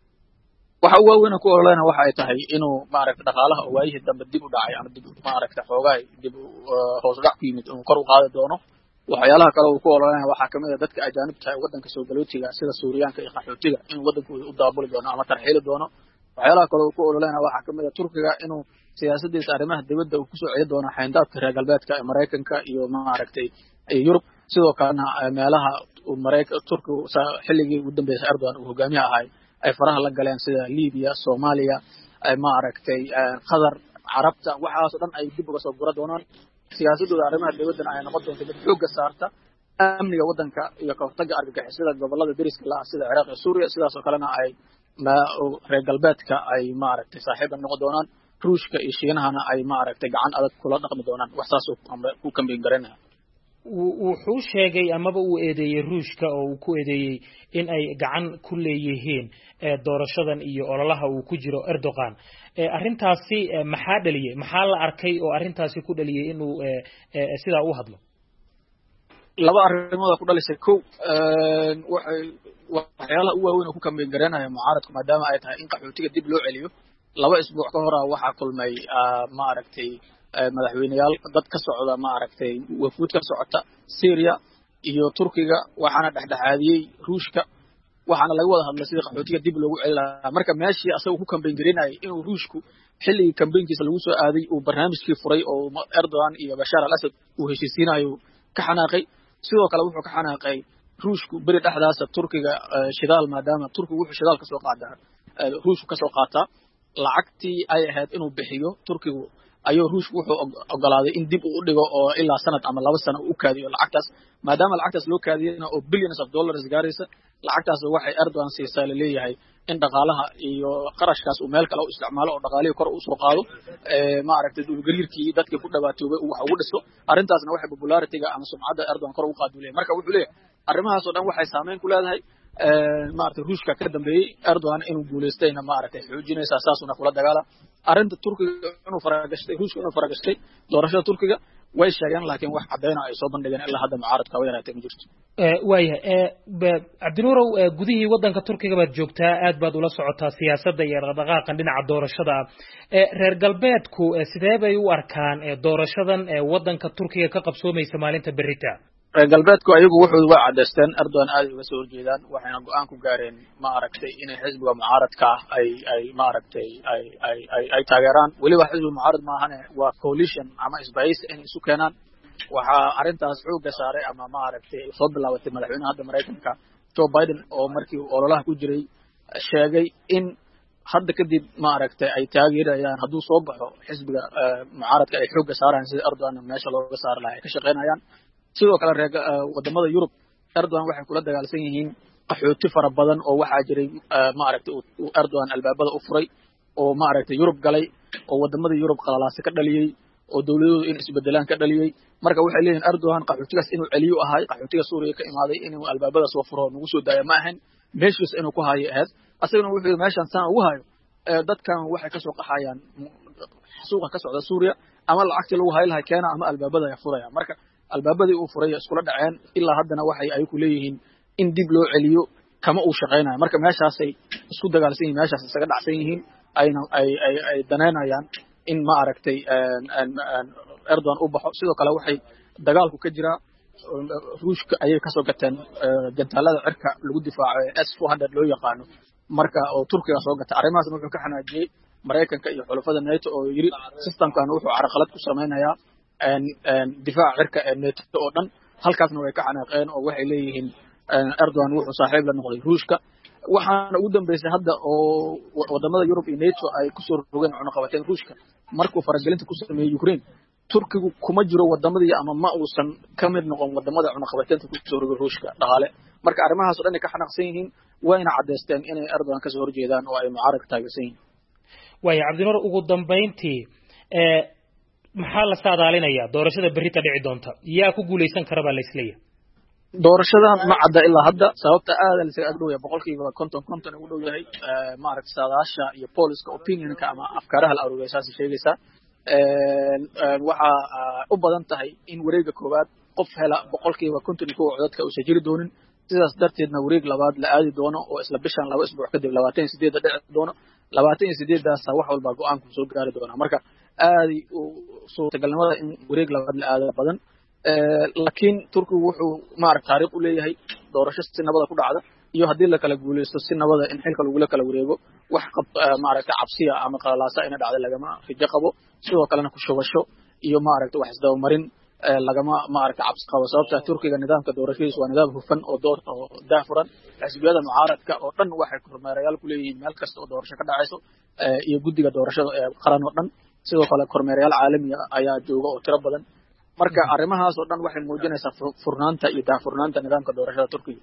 waxa uu waaweyn ku ololeynaa waxa ay tahay inuu maaragtay dhaqaalaha waayihii dambe dib u dhacay ama dib maaragtay xoogaa dib hoos dhac ku yimid uu kor u qaadi doono waxyaalaha kale uu ku ololeynaa waxaa kamid ah dadka ajaanibta ah waddanka soo galootiga sida Suuriyaanka iyo qaxootiga inuu waddankooda u daabuli doono ama tarxiili doono waxyaalaha kale uu ku ololeynaa waxaa kamid ah Turkiga inuu siyaasaddiisa arrimaha dibadda uu ku soo celi doono xayndaabka reer galbeedka ee Mareykanka iyo maaragtay Yurub sidoo kalena meelaha uu Mareykanka Turkiga xilligii ugu dambeysay Erdogan uu hogaamiye ahay ay faraha la galeen sida Liibiya Soomaaliya ay maaragtay Qatar Carabta waxaas oo dhan ay dib uga soo gura doonaan siyaasadooda arrimaha dibadda ay noqon doonto mid xoogga saarta amniga waddanka iyo ka hortagga argagixisada gobollada deriska la ah sida Ciraaq iyo Suuriya sidaas oo kalena ay reer galbeedka ay maaragtay saaxiib noqon doonaan Ruushka iyo Shiinahana ay maaragtay gacan adag kula dhaqmi doonaan wax saas ku kambeyn garanaya wuxuu sheegay amaba uu eedeeyay Ruushka oo uu ku eedeeyay in ay gacan ku leeyihiin doorashadan iyo ololaha uu ku jiro Erdogan arrintaasi maxaa dhaliyay maxaa la arkay oo arrintaasi ku dhaliyay inuu sida u hadlo laba arrimood ku dhalisay kow waxay waxyaalaha ugu waaweyn oo ku kambeyn garanaya mucaaradku maadaama ay tahay in qaxootiga dib loo celiyo laba isbuuc ka hor waxaa kulmay maaragtay madaxweynayaal dad ka socda maaragtay wafuud ka socota Syria iyo Turkiga waxaana dhexdhexaadiyay Ruushka waxaana laga wada hadlay sidii qaxootiga dib loogu celin lahaa marka meeshii asagu ku kambeyn garanayay inuu Ruushku xilligii kambeynkiisa lagu soo aaday uu barnaamijkii furay oo Erdogan iyo Bashar al-Assad uu heshiisiinayo ka xanaaqay sidoo kale wuxuu ka xanaaqay Ruushku bari dhexdaasa Turkiga shidaal maadaama Turkigu wuxuu shidaal ka soo qaadaa Ruushku ka soo qaataa lacagtii ay ahayd inuu bixiyo Turkigu ayuu Ruushku wuxuu ogolaaday in dib uu dhigo oo ilaa sanad ama laba sano uu kaadiyo lacagtaas maadaama lacagtaas loo kaadiyayna oo billions of dollars gaaraysa lacagtaas waxay Erdogan siisay leeyahay in dhaqaalaha iyo qarashkaas uu meel kale u isticmaalo oo dhaqaalihi kor u soo qaado ee maaragtay dulgariirkii dadka ku dhawaatoobay uu wax ugu dhiso arrintaasna waxay popularity-ga ama sumcadda Erdogan kor u qaadulay marka wuxuu leeyahay arrimahaas oo dhan waxay saameyn ku leedahay ee maaragtay Ruushka ka dambeeyay Erdogan inuu guuleystayna maaragtay xoojinaysa asaasuna kula dagaala arrinta Turkiga inuu faragashtay Ruushka inuu faragashtay doorashada Turkiga way sheegeen laakiin wax cadeyn ay soo bandhigeen ilaa hadda mucaaradka way yaraatay ma jirto ee waaya ee Cabdinuurow gudihii wadanka Turkiga baad joogtaa aad baad ula socotaa siyaasadda iyo dhaqdhaqaaqa dhinaca doorashada ee reer galbeedku sidee bay u arkaan ee doorashadan ee wadanka Turkiga ka qabsoomaysa maalinta berrita reer galbeedku ayagu wuxuu waa cadeysteen Erdogan aad uga soo horjeedaan waxayna go'aan ku gaareen ma aragtay inay xisbiga mucaaradka ay ay ma aragtay ay ay ay ay taageeraan waliba xisbiga mucaarad ma ahane waa coalition ama isbahaysi in isu keenaan waxa arintaas xoogga saaray ama ma aragtay soo bilaabatay madaxweynaha hadda Mareykanka Joe Biden oo markii uu ololaha ku jiray sheegay in hadda kadib ma aragtay ay taageerayaan hadduu soo baxo xisbiga mucaaradka ay xoogga saarayaan sida Erdogan meesha looga saar lahaa ay ka shaqeynayaan sidoo kale reer wadamada Yurub Erdogan waxay kula dagaalsan yihiin qaxooti fara badan oo waxa jiray ma aragtay uu Erdogan albaabada u furay oo ma aragtay Yurub galay oo wadamada Yurub qalalaas ka dhaliyay oo dawladoodu in isbedelaan ka dhaliyay marka waxay leeyihiin Erdogan qaxootigaas inuu celiyo ahay qaxootiga Suuriya ka imaaday inuu albaabada soo furo nagu soo daaya ma ahan meeshiisa inuu ku hayo ahayd asagana wuxuu meeshan saan ugu hayo dadkan waxay ka soo qaxayaan suuqa ka socda Suuriya ama lacagtii lagu hayl hay keena ama albaabada ay furayaan marka albaabadii uu furay iskula dhaceen ilaa haddana waxay ay ku leeyihiin in dib loo celiyo kama uu shaqeynayo marka meeshaas ay isku dagaalsan yihiin meeshaas isaga dhacsan yihiin ayna ay ay ay daneynayaan in ma aragtay Erdogan u baxo sidoo kale waxay dagaalku ka jira ruushka ayay ka soo gateen gantaalada cirka lagu difaaco S four hundred loo yaqaano marka oo Turkiga soo gatay arrimahaas wuxuu ka xanaajiyay Mareykanka iyo xulafada NATO oo yiri systemkan wuxuu carqalad ku sameynayaa een een difaaca cirka ee NATO oo dhan halkaasna way ka xanaaqeen oo waxay leeyihiin Erdogan wuxuu saaxiib la noqday ruushka waxaana ugu dambeysay hadda oo wadamada Yurub iyo NATO ay ku soo rogeen cunaqabateyn ruushka markuu faragelinta ku sameeyay Ukraine Turkigu kuma jiro wadamadii ama ma uusan ka mid noqon wadamada cunaqabateynta ku soo rogay ruushka dhaqaale marka arrimahaas oo dhan ka xanaaqsan yihiin wayna cadeysteen inay Erdogan ka soo horjeedaan oo ay mucaarad taageersan yihiin way Cabdinuur ugu dambeyntii ee maxaa la saadaalinayaa doorashada berita dhici doonta yaa ku guuleysan kara baa la isleeyahay doorashadan ma cadda ilaa hadda sababta aad la isaga agdhow yahay boqolkiiba konton konton ugu dhow yahay ma aragtay saadaasha iyo poliska opinionka ama afkaaraha la aruuriyay sheegaysa ee waxa u badan tahay in wareega koowaad qof hela boqolkiiba konton iyo kow codadka uu sajiri doonin sidaas darteedna wareeg labaad la aadi doono oo isla bishan laba isbuuc kadib labaatan iyo sideed dhici doono labaatan iyo sideed daas wax walba go'aan ku soo gaari doona marka aadi soo tagalnimada in wareeg labaad la aado badan ee laakiin Turkigu wuxuu ma arag taariikh u leeyahay doorasho si nabad ku dhacda iyo hadii la kala guuleysto si nabad in xilka lagu la kala wareego wax qab ma arag cabsiya ama qalaasa in dhacda lagama rijo qabo sidoo kalena ku shubasho iyo ma arag wax isdaba marin lagama ma arag cabsi qabo sababta Turkiga nidaamka doorashadiisa waa nidaam hufan oo door oo daafuran xisbiyada mucaaradka oo dhan waxay kormeerayaal ku leeyihiin meel kasta oo doorasho ka dhacayso iyo guddiga doorashada ee qaran oo dhan sidoo kale kormeerayaal caalami ah ayaa jooga oo tiro badan marka arrimahaas oo dhan waxay muujinaysaa furnaanta iyo daafurnaanta nidaamka doorashada Turkiga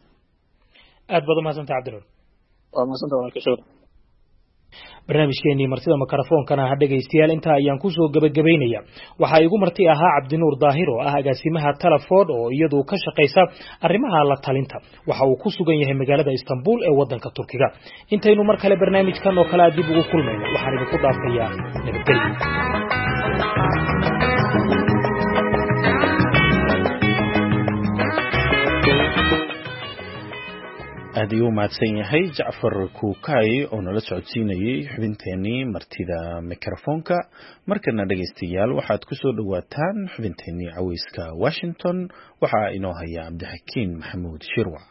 aad badan ma santa Cabdinuur waa ma santa walaalka shoor barnaamijkeennii martida mikrofoonkana ha dhageystayaal inta ayaan ku soo gabagabeynaya waxa igu marti ahaa Cabdinuur Daahir oo ah agaasimaha Telefood oo iyadu ka shaqeysa arrimaha la talinta waxa uu ku sugan yahay magaalada Istanbul ee wadanka Turkiga intaynu mar kale barnaamijkan oo kala dib ugu kulmayno waxaan idinku dhaafayaa nabadgelyo aad iyo mahadsan yahay Jacfar Kuukay oo nala socodsiinayay xubinteennii martida mikrofoonka markana dhageystayaal waxaad ku soo dhawaataan xubinteennii caweyska Washington waxa inoo haya Cabdixakiin Maxamuud Shirwac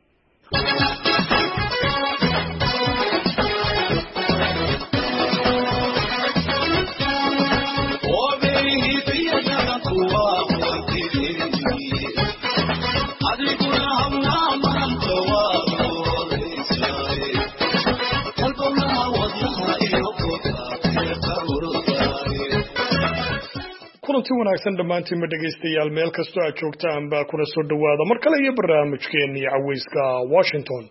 kulanti wanaagsan dhamaantiin ma dhageystayaal meel kasto aad joogtaan baa kuna soo dhawaada mar kale iyo barnaamijkeennii caweyska Washington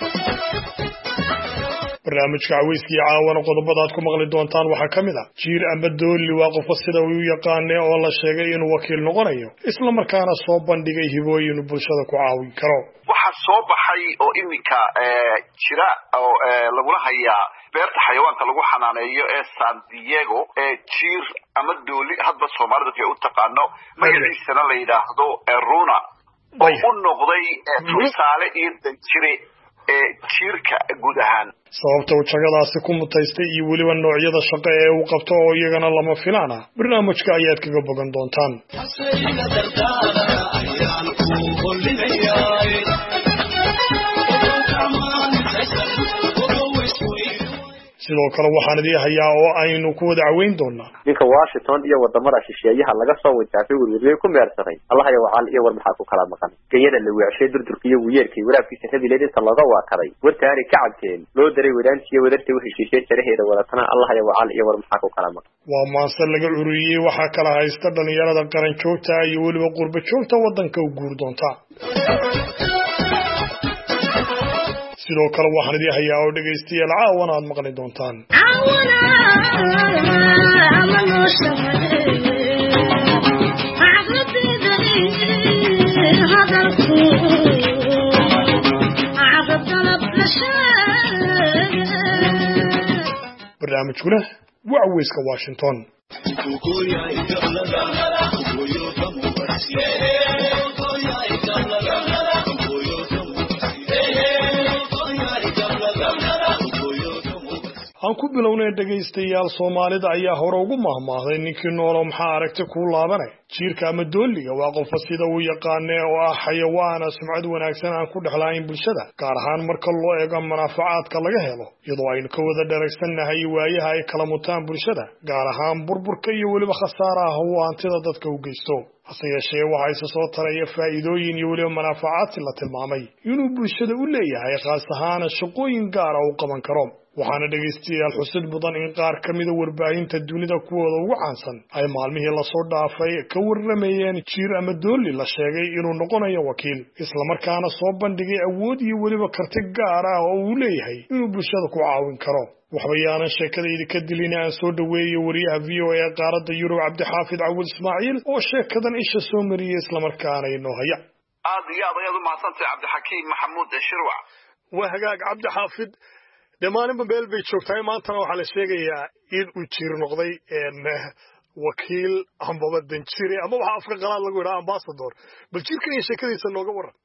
barnaamijka caweyskii caawana qodobada aad ku maqli doontaan waxaa ka mid ah jiir ama doolli waa qof sida uu u yaqaanay oo la sheegay inuu wakiil noqonayo isla markaana soo bandhigay hibooyin bulshada ku caawin karo waxa soo baxay oo imika jira oo lagu hayaa beerta xayawaanka lagu xanaaneeyo ee San Diego ee jiir ama doolli hadba Soomaalida ay u taqaano magaciisana la yiraahdo Runa oo u noqday tusaale iyo danjire ee jiirka guud ahaan sababta uu jagadaasi ku mutaystay iyo weliba noocyada shaqo ee uu qabto oo iyagana lama filaana barnaamijka ayaad kaga bogan doontaan sidoo kale waxaan idin hayaa oo aynu ku wada caweyn doonaa ninka Washington iyo wadamada shisheeyaha laga soo wajaafay warwariyay ku meersaday Allah ya wacal iyo war maxaa ku kala maqan kayada la weeshay durdurka iyo weerkii waraabkiisa rabileed inta laga waakaday wartaani ka cabteen loo daray wadaantiyo wadartay wixii shisheeyay jaraheeda wadatana Allah ya wacal iyo war maxaa ku kala maqan waa maasal laga ururiyay waxa kala haysta dhalinyarada qaran joogta iyo weliba qurba joogta wadanka u guur doonta sidoo kale waxaan idin hayaa oo dhageystayaal caawana aad maqli doontaan barnaamijkuna waa Caweyska Washington. aan ku bilownay dhageystayaal Soomaalida ayaa hore ugu mahmaaday ninkii noolo maxaa aragti ku laabanay jiirka ama dooliga waa qof sida uu yaqaan oo ah xayawaan sumcad wanaagsan aan ku dhaxlayn bulshada gaar ahaan marka loo eego manaafacaadka laga helo iyadoo aynu ka wada dhereegsanahay waayaha ay kala mutaan bulshada gaar ahaan burburka iyo waliba khasaaraha uu hantida dadka u geysto hase yeeshee waxa ay soo taraya faa'iidooyin iyo waliba manaafacaad la tilmaamay inuu bulshada u leeyahay khaas ahaan shaqooyin gaar ah oo qaban karo waxaana dhageystayaal xusid mudan in qaar ka mid ah warbaahinta dunida kuwooda ugu caansan ay maalmihii la soo dhaafay ka warramayeen jiir ama dooli la sheegay inuu noqonayo wakiil isla markaana soo bandhigay awood iyo waliba karti gaar ah oo uu leeyahay inuu bulshada ku caawin karo waxbayaanan sheekadayda ka dilin aan soo dhaweeyay wariyaha V O A qaaradda Yurub Cabdixaafid Cawil Ismaaciil oo sheekadan isha soo mariyay isla markaana inoo haya aad iyo aad ayaad u mahadsantahay Cabdixakiim Maxamuud Shirwac waa hagaag Cabdixaafid dhammaanba meel bay joogtay maanta waxa la sheegayaa in uu jiir noqday een wakiil ambaba danjire ama waxa afka qalaad lagu yiraahdo ambassador bal jiirkan iyo sheekadiisa nooga waran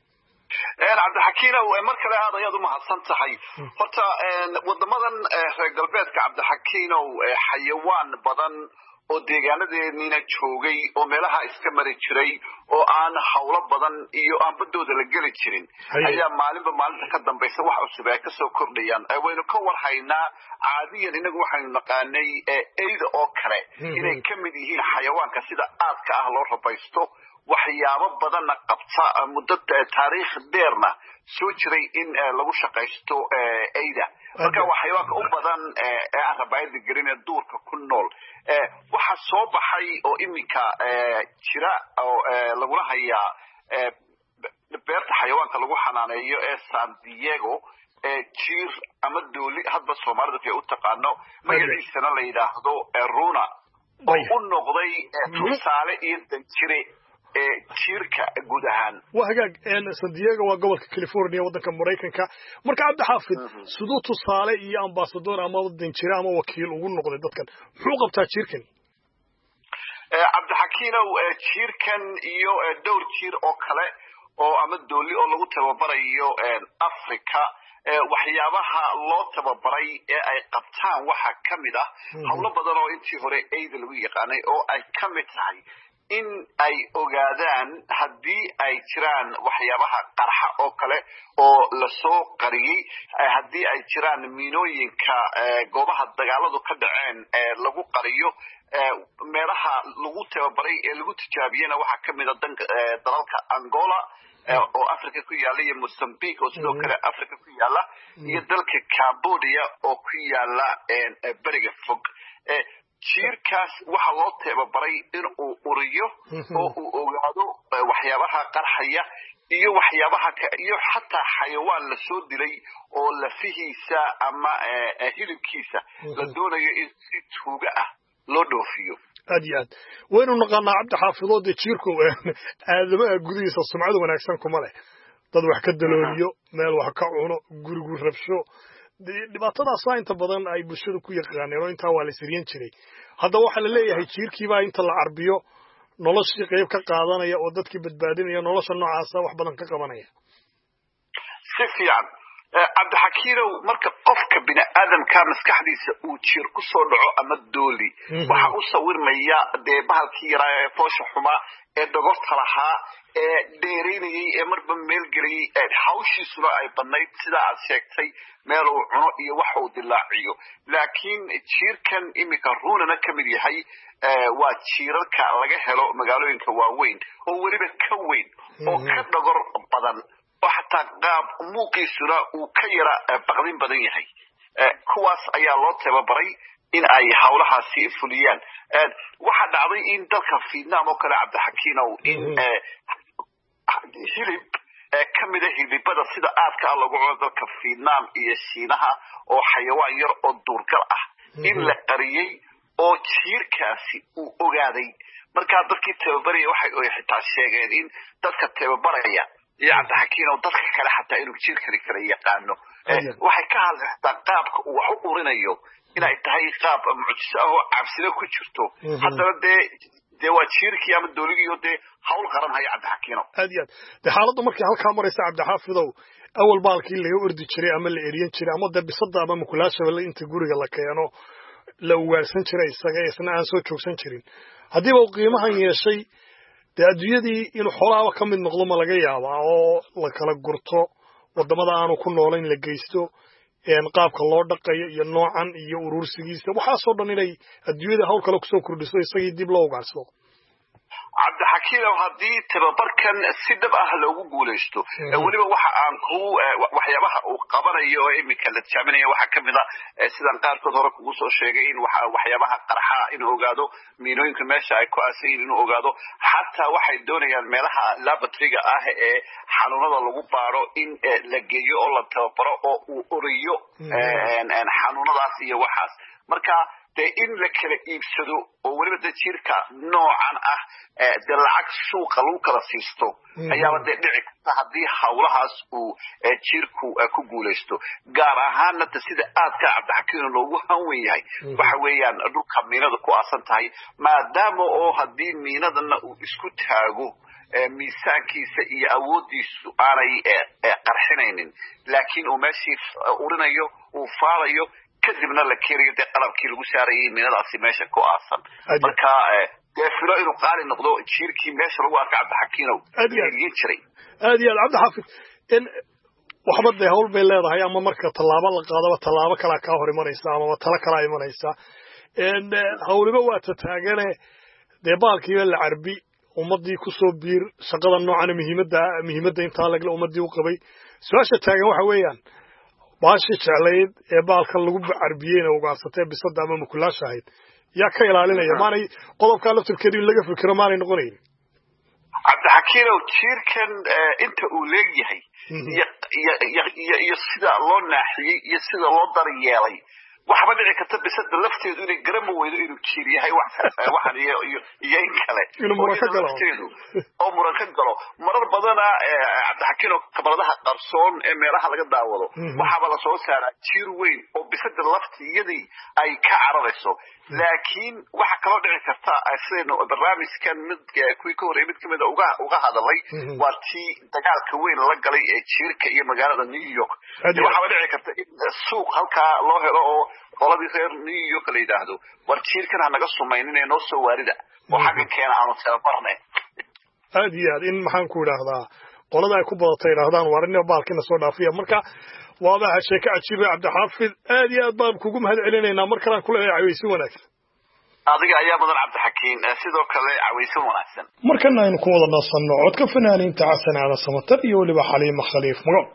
een Cabdixakiim oo markale aad ayaad u mahadsantahay horta een wadamadan reer galbeedka Cabdixakiim oo xayawaan badan oo deegaanadeena joogay oo meelaha iska mari jiray oo aan hawlo badan iyo aan badooda la gali jirin ayaa maalinba maalinta ka dambaysa wax cusub ay ka soo kordhayaan waynu ka warhaynaa caadiyan inagu waxaynu naqaanay eeyda oo kale inay ka mid yihiin xayawaanka sida aadka ah loo rabaysto waxyaabo badan qabta muddo taariikh dheerna soo jiray in lagu shaqaysto eeyda marka waxyaabo u badan ee aan rabayda gelin duurka ku nool waxa soo baxay oo imika jira oo lagu hayaa beerta xayawaanka lagu xanaaneeyo ee San Diego jiir ama dooli hadba Soomaalida ay u taqaano magaciisana la yiraahdo Runa oo u noqday tusaale iyo danjire ee jiirka guud ahaan waa hagaag een San Diego waa gobolka California wadanka Mareykanka marka Cabdixaafid sidoo tusaale iyo ambassador ama danjire ama wakiil ugu noqday dadkan muxuu qabtaa jiirkan Cabdixakiim jiirkan iyo dhowr jiir oo kale oo ama dooli oo lagu tababarayo Afrika waxyaabaha loo tababaray ee ay qabtaan waxa kamid ah hawlo badan oo intii hore eeyda lagu yaqaanay oo ay kamid tahay in ay ogaadaan haddii ay jiraan waxyaabaha qarxa oo kale oo la soo qariyay haddii ay jiraan miinooyinka goobaha dagaaladu ka dhaceen ee lagu qariyo meelaha lagu tababaray ee lagu tijaabiyana waxa kamid ah dalalka Angola oo Afrika ku yaala iyo Mozambique oo sidoo kale Afrika ku yaala iyo dalka Cambodia oo ku yaala bariga fog jiirkaas waxa loo tababaray in uu uriyo oo uu ogaado waxyaabaha qarxaya iyo waxyaabaha iyo xataa xayawaan la soo dilay oo lafihiisa ama hilibkiisa la doonayo in si tuuga ah loo dhoofiyo aad iyo aad waynu naqaanaa Cabdixaafido de jiirku aadamaha gudihiisa sumcad wanaagsan kuma leh dad wax ka dalooliyo meel wax ka cuno gurigu rabsho dhibaatadaas inta badan ay bulshada ku yaqaaneen oo inta waa la siriyan jiray hadda waxa la leeyahay jiirkiiba inta la carbiyo noloshii qayb ka qaadanaya oo dadkii badbaadinaya nolosha noocaas wax badan ka qabanaya si fiican Cabdixakiim marka qofka bini aadamka maskaxdiisa uu jiir ku soo dhaco ama dooli waxa uu sawirmaya de bahalkii yaraa ee foosha xuma ee dogorta lahaa ee dheereynayay ee marba meel geliyay ee hawshiisuna ay badnayd sida aad sheegtay meel uu cuno iyo wax uu dilaaciyo laakiin jiirkan imika runana ka mid yahay waa jiirarka laga helo magaalooyinka waaweyn oo weliba ka weyn oo ka dhogor badan وحتى قاب موقي سنا وكيرا بقدين بدن يحي كواس أيا الله تببري إن أي حولها سيفوليان واحد عضي إن دلك في نام وكلا عبد حكينا وإن هلب كم ده هلب بدأ سيدا آتك الله قوة دلك في نام إيشينها أو حيوان ير أو دور كرأه إلا قريي أو تشير كاسي وأغادي مركا دلك تببري وحي حتى الشيغين إن دلك تببري يعني حكينا ودتك كلا حتى إنه كتير كري كري يقانو waxay ka hadlaysaa qaabka uu wax u urinayo inay tahay qaab mucjiso ah oo cabsida ku jirto haddana dee dee waa jiirkii ama dowladii dee hawl qaran haya cabdixakiino aad iyo aad dee xaaladdu markii halkaa maraysa cabdixaafidow awal baalkii laga ordi jiray ama la eriyan jiray ama dee bisada ama mukulaashaba inta guriga la keeno la ugaarsan jiray isaga isna aan soo joogsan jirin haddiiba uu qiimahan yeeshay dee adduunyadii inuu xoolaaba ka mid noqdo ma laga yaabaa oo la kala gurto wadamada aanu ku noolayn la geysto qaabka loo dhaqayo iyo noocan iyo urursigiisa waxaasoo dhan inay adduunyada hawl kale kusoo kordhiso isagii dib loo ugaarsado cabdixakiin haddii tababarkan si dhab ah loogu guulaysto weliba waxa aan ku waxyaabaha uu qabanayo oo iminka la tijaaminayo waxaa ka mid a sidaan qaarkood hore kugu soo sheegay in waxyaabaha qarxa inuu ogaado miinooyinka meesha ay ku aasan yihiin inuu ogaado xataa waxay doonayaan meelaha laboratoriga ah ee xanuunada lagu baaro in la geeyo oo la tababaro oo uu oriyo xanuunadaas iyo waxaas marka dee in la kala iibsado oo weliba dee jiirka noocan ah dee lacag suuqa lagu kala siisto ayaaba dee dhici karta haddii hawlahaas uu jiirku ku guulaysto gaar ahaanna ta sida aadka cabdixakiino loogu hanwen yahay waxa weeyaan dhulka miinada ku aasan tahay maadaama oo haddii miinadana uu isku taago miisaankiisa iyo awoodiisu aanay qarxinaynin laakiin uu meeshii urinayo uu faalayo kadibna la keenayo dee qalabkii lagu saarayay miinadaasi meesha ku aasan marka dee filo inuu qaali noqdo jiirkii meesha lagu arka cabdixakiinow eegin jiray aad iyo aad cabdixaafid in waxba dee hawl bay leedahay ama marka tallaabo la qaadaba tallaabo kalaa kaa hor imanaysa amaba talo kalaa imanaysa hawliba waa tataagane dee baalkiiba la carbi ummadii kusoo biir shaqada noocana muhiimadda muhiimadda intaa lagle ummadii u qabay su-aasha taagan waxa weeyaan baashi jeclayd ee baalkan lagu carbiyeyna ugaarsatee bisada ama mukulaasha ahayd yaa ka ilaalinaya maanay qodobkaa laftirkeedu in laga fikiro maanay noqonayn cabdixakiinow jiirkan inta uu leegyahay iyo sida loo naaxiyey iyo sida loo daryeelay waxba dhici karta bisada lafteedu inay garama weydo inuu jiir yahay waxan iyo in kale oo muran ka galo marar badana cabdixakiino kabaladaha qarsoon ee meelaha laga daawado waxaaba lasoo saaraa jiir weyn oo bisada laftiyadii ay ka cararayso laakiin waxa kaloo dhici karta sidaynu barnaamijkan mid kuwii ka horreeyay mid kamid a uga uga hadalay waa tii dagaalka weyn la galay ee jiirka iyo magaalada New York waxaaba dhici karta in suuq halkaa loo helo oo qoladii reer New York la yidhaahdo war jiirkan ha naga sumaynin ee noo soo waarida oo xagga keena aanu tababarnay aad iyo aad in maxaan ku idhaahdaa qolada ay ku badatay idhaahdaan war inna baalkina soo dhaafiya marka waaba sheeko cajiib cabdixaafid aad iyo aad baan kugu mahad celinaynaa mar kale aan ku leeyahay cawaysi wanaagsan adiga ayaa mudan cabdixakiin sidoo kale cawaysi wanaagsan markana aynu ku wada nasanno codka fanaaniinta Xasan Aadan Samatar iyo waliba Xaliima Khaliif Mago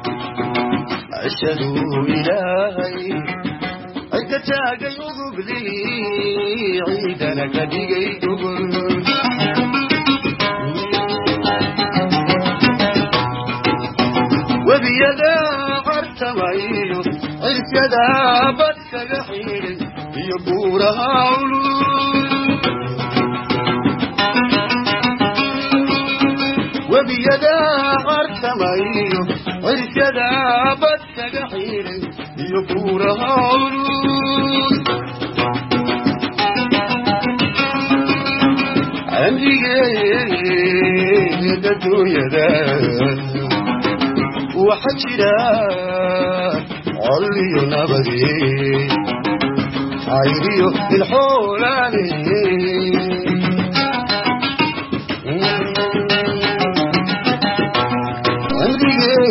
ashhadu ilaahay ayka taagay udubli ciidana ka dhigay dubur wabiyada qartamayo cirkada badkaga xiray iyo buuraha ulul wabiyada qartamayo cirkada badkaga xiray iyo buuraha ulul amrigeeda dunyada وحجرا علي نبدي عيريو الحولاني عندي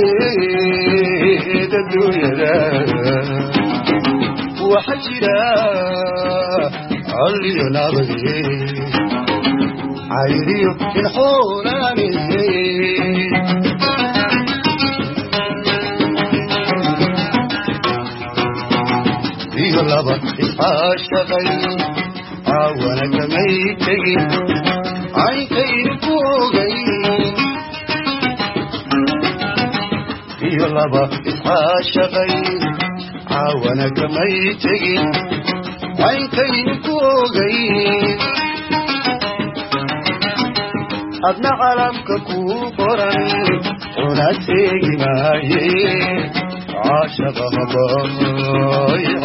جيد الدنيا وحجرا علي نبدي عيريو الحولاني لبا إحاشقي عاونك ميتي عينكين فوقي لبا إحاشقي عاونك ميتي عينكين فوقي أدنى علمك كوفرا ونسيقي مايي عاشق ضايع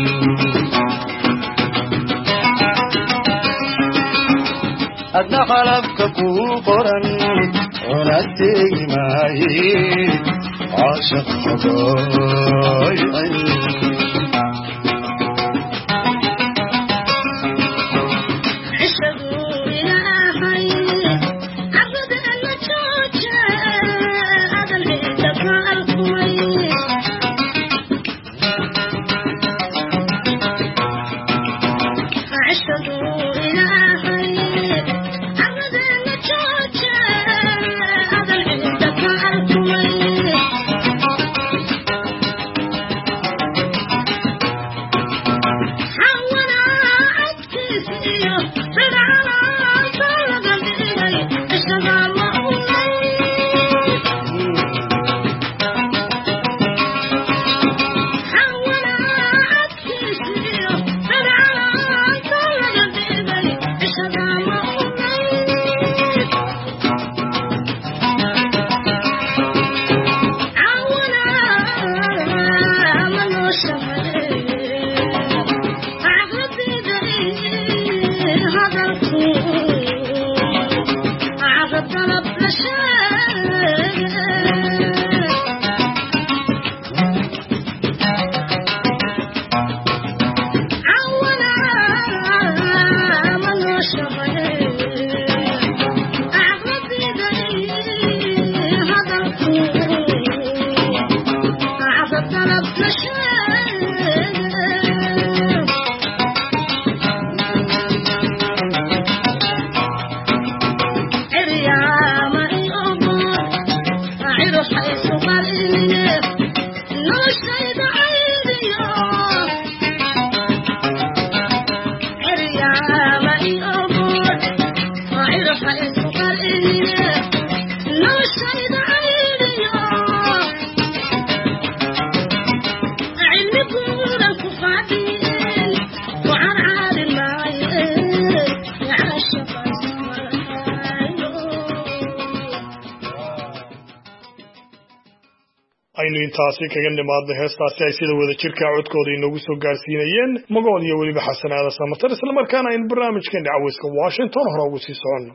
أدنى خلفك كوكرا ونسي معي عاشق ضايع aynu intaasi kaga nimaadno heestaasi ay sida wada jirka codkooda inoogu soo gaarsiinayeen magood iyo weliba xasanaada samatar isla markaana aynu barnaamijkeena cawayska Washington hore ugu sii soconno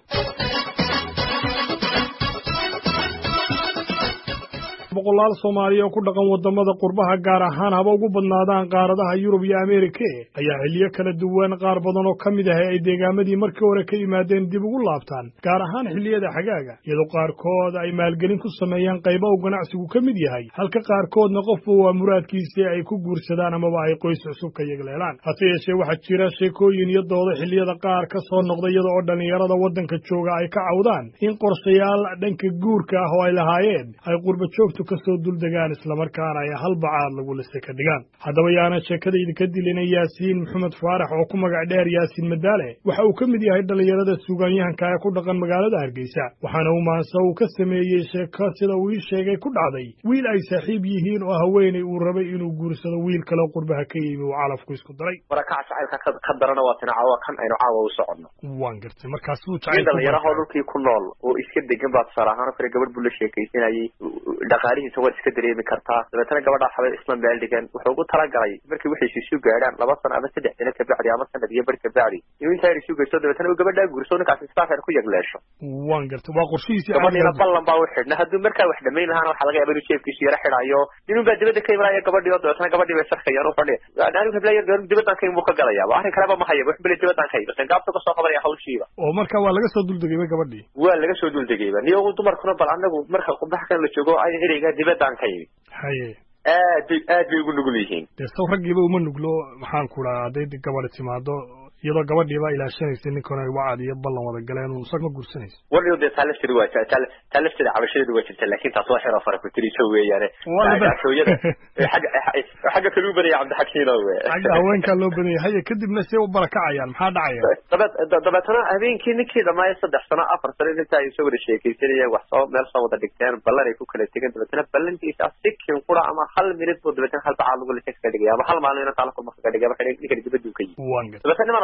boqolaal Soomaaliya oo ku dhaqan wadamada qurbaha gaar ahaan haba ugu badnaadaan qaaradaha Yurub iyo Ameerika ayaa xilliyo kala duwan qaar badan oo kamid ah ay deegaamadii markii hore ka yimaadeen dib ugu laabtaan gaar ahaan xilliyada xagaaga iyadoo qaarkood ay maalgelin ku sameeyaan qaybo uu ganacsigu kamid yahay halka qaarkoodna qofku waa muraadkiisa ay ku guursadaan ama ay qoys cusub ka yagleelaan hase yeeshee waxa jira sheekooyin iyo doodo xilliyada qaar ka soo noqda iyadoo dhalinyarada wadanka jooga ay ka cawdaan in qorshayaal dhanka guurka ah oo ay lahaayeen ay qurba joogto kasoo duldegaan isla markaana ay hal bacaad lagu lisay ka dhigaan haddaba yaana sheekadayda ka dilinay Yaasiin Maxamed Faarax oo ku magac dheer Yaasiin Madaale waxa uu kamid yahay dhalinyarada suugaanyahanka ee ku dhaqan magaalada Hargeysa waxaana uu maansa uu ka sameeyay sheeko sida uu sheegay ku dhacday wiil ay saaxiib yihiin oo haweenay uu rabay inuu guursado wiil kale qurbaha ka yimi oo calafku isku daray barakac saciilka ka darana waa tinaawa kan aynu caawa u socono waan gartay markaas uu jacayl dhalinyarada dhulkii ku nool oo iska degan baad sarahan fare gabadh buu la sheekaysanayay dhaqaalihiisa waa iska dareemi kartaa dabeetana gabadha xabay isla meel dhigan wuxuu ugu talagalay markii wixii isu gaadhaan laba sano ama saddex sano ka bacdi ama sanad iyo bar ka bacdi inuu inta isu geysto dabeetana uu gabadha guurso ninkaas istaafar ku yagleesho waan gartay waa qorshihiisa gabadha ballan baa u xidhna hadduu markaa wax dhameyn lahaana waxa laga yaabaa inuu jeebkiisa yara xidhayo inuu baa dibadda ka imanaya gabadhii oo dabeetana gabadhii bay sarkayaan u fadhiya anigu heblayo gabar dibaddan ka imuu ka galaya waa arrin kaleba ma hayo wax bile dibaddan ka iibsan gaabta ka soo qabanaya hawshiiba oo markaa waa laga soo duldegayba gabadhii waa laga soo duldegayba niyo dumarkuna bal anagu marka qurbaha kan la joogo ay ereyga dibaddan ka yimi haye aad aad bay ugu nugul yihiin dee saw raggiiba uma nuglo maxaan ku dhahaa hadday gabadha timaado iyadoo gabadhiiba ilaashanaysa ninkana wacad iyo ballan wada galeen uu isaga guursanaysa waliyo de talaftir waa tal talaftir cabashadeedu waa jirta laakiin taas waa xiro fara ku tiriso weeyaan hooyada xaga xaga kale u badaya Cabdi Xakiin oo weey xaga haweenka loo badaya haye kadibna si u barakacayaan maxaa dhacaya dabad dabatana habeenkii ninkii dhammaay saddex sano afar sano inta ay soo wada sheekaysanayeen wax soo meel soo wada dhigteen ballan ay ku kala tageen dabatana ballantiisa sikin qura ama hal minute buu dabatana hal bacaad lagu lisay ka dhigay ama hal maalin inta la kulma ka dhigay waxa ninka dibadda ka yimid dabatana